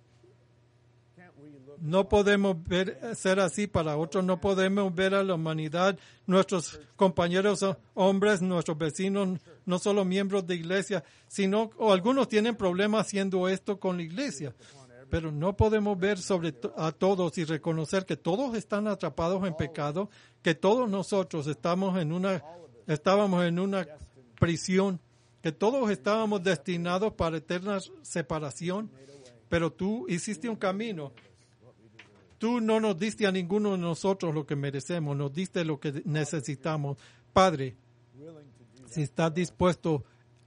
No podemos ver, ser así para otros, no podemos ver a la humanidad, nuestros compañeros hombres, nuestros vecinos, no solo miembros de iglesia, sino, o algunos tienen problemas haciendo esto con la iglesia. Pero no podemos ver sobre to- a todos y reconocer que todos están atrapados en pecado, que todos nosotros estamos en una, estábamos en una prisión, que todos estábamos destinados para eterna separación, pero tú hiciste un camino. Tú no nos diste a ninguno de nosotros lo que merecemos, nos diste lo que necesitamos. Padre, si estás dispuesto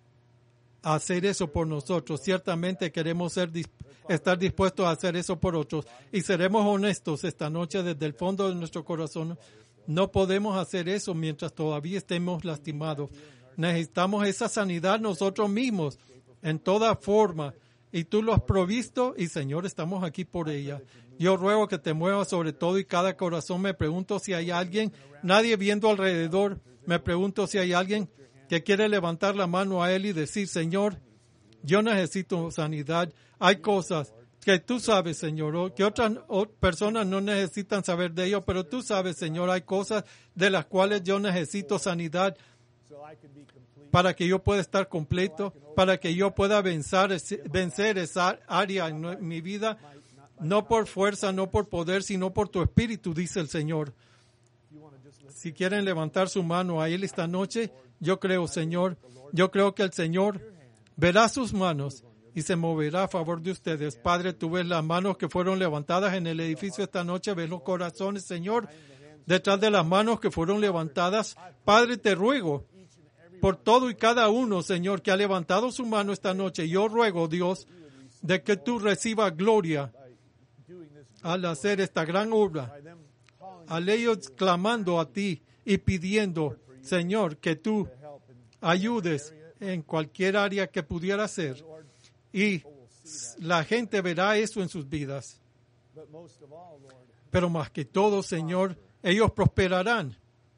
a hacer eso por nosotros, ciertamente queremos ser dispuestos estar dispuestos a hacer eso por otros y seremos honestos esta noche desde el fondo de nuestro corazón. No podemos hacer eso mientras todavía estemos lastimados. Necesitamos esa sanidad nosotros mismos en toda forma y tú lo has provisto y Señor, estamos aquí por ella. Yo ruego que te muevas sobre todo y cada corazón. Me pregunto si hay alguien, nadie viendo alrededor, me pregunto si hay alguien que quiere levantar la mano a él y decir, Señor, yo necesito sanidad. Hay cosas que tú sabes, Señor, que otras personas no necesitan saber de ello, pero tú sabes, Señor, hay cosas de las cuales yo necesito sanidad para que yo pueda estar completo, para que yo pueda vencer, vencer esa área en mi vida, no por fuerza, no por poder, sino por tu espíritu, dice el Señor. Si quieren levantar su mano a Él esta noche, yo creo, Señor, yo creo que el Señor verá sus manos y se moverá a favor de ustedes. Padre, tú ves las manos que fueron levantadas en el edificio esta noche, ves los corazones, Señor, detrás de las manos que fueron levantadas. Padre, te ruego por todo y cada uno, Señor, que ha levantado su mano esta noche. Yo ruego, Dios, de que tú recibas gloria al hacer esta gran obra, al ellos clamando a ti y pidiendo, Señor, que tú ayudes en cualquier área que pudiera ser. Y la gente verá eso en sus vidas. Pero más que todo, Señor, ellos prosperarán.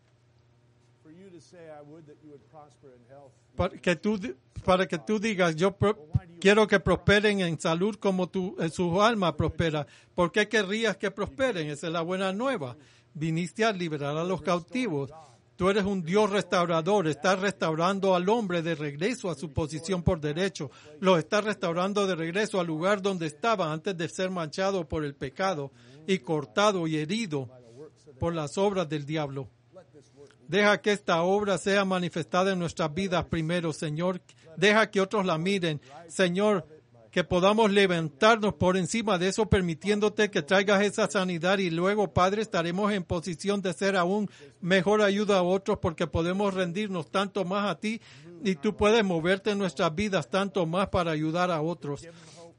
Para que tú, para que tú digas, yo pro, quiero que prosperen en salud como tu, en su alma prospera. ¿Por qué querrías que prosperen? Esa es la buena nueva. Viniste a liberar a los cautivos. Tú eres un Dios restaurador, estás restaurando al hombre de regreso a su posición por derecho, lo estás restaurando de regreso al lugar donde estaba antes de ser manchado por el pecado y cortado y herido por las obras del diablo. Deja que esta obra sea manifestada en nuestras vidas primero, Señor. Deja que otros la miren, Señor, que podamos levantarnos por encima de eso, permitiéndote que traigas esa sanidad y luego, Padre, estaremos en posición de ser aún mejor ayuda a otros porque podemos rendirnos tanto más a ti y tú puedes moverte en nuestras vidas tanto más para ayudar a otros.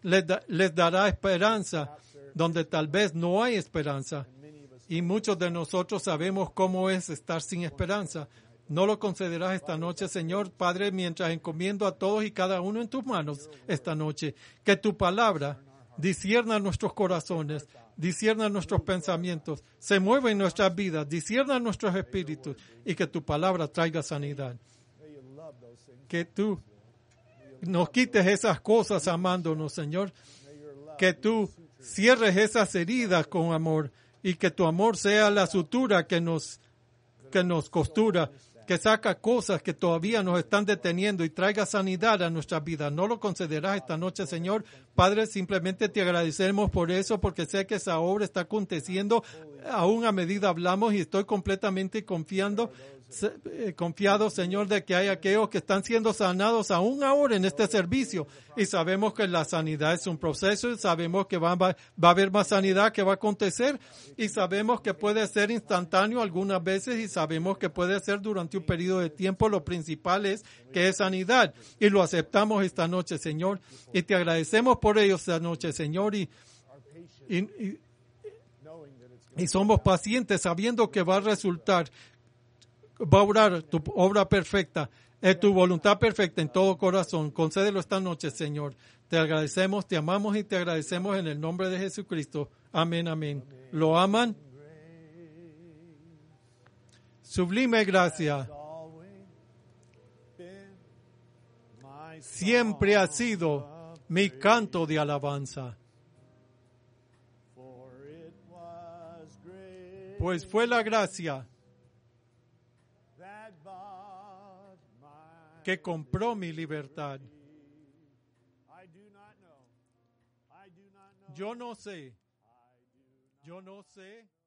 les, da, les dará esperanza donde tal vez no hay esperanza. Y muchos de nosotros sabemos cómo es estar sin esperanza. No lo concederás esta noche, Señor, Padre, mientras encomiendo a todos y cada uno en tus manos esta noche. Que tu palabra discierna nuestros corazones, discierna nuestros pensamientos, se mueva en nuestras vidas, discierna nuestros espíritus y que tu palabra traiga sanidad. Que tú nos quites esas cosas amándonos, Señor. Que tú cierres esas heridas con amor y que tu amor sea la sutura que nos, que nos costura, que saca cosas que todavía nos están deteniendo y traiga sanidad a nuestras vidas. No lo concederás esta noche, Señor. Padre, simplemente te agradecemos por eso, porque sé que esa obra está aconteciendo. Aún a medida hablamos y estoy completamente confiando, eh, confiado, Señor, de que hay aquellos que están siendo sanados aún ahora en este servicio. Y sabemos que la sanidad es un proceso y sabemos que va, va, va a haber más sanidad que va a acontecer y sabemos que puede ser instantáneo algunas veces y sabemos que puede ser durante un periodo de tiempo. Lo principal es que es sanidad y lo aceptamos esta noche, Señor, y te agradecemos por ello esta noche, Señor, y, y, y, y somos pacientes sabiendo que va a resultar, va a obrar tu obra perfecta, eh, tu voluntad perfecta en todo corazón. Concédelo esta noche, Señor. Te agradecemos, te amamos y te agradecemos en el nombre de Jesucristo. Amén, amén. ¿Lo aman? Sublime gracia. Siempre ha sido mi canto de alabanza. Pues fue la gracia que compró mi libertad. Yo no sé, yo no sé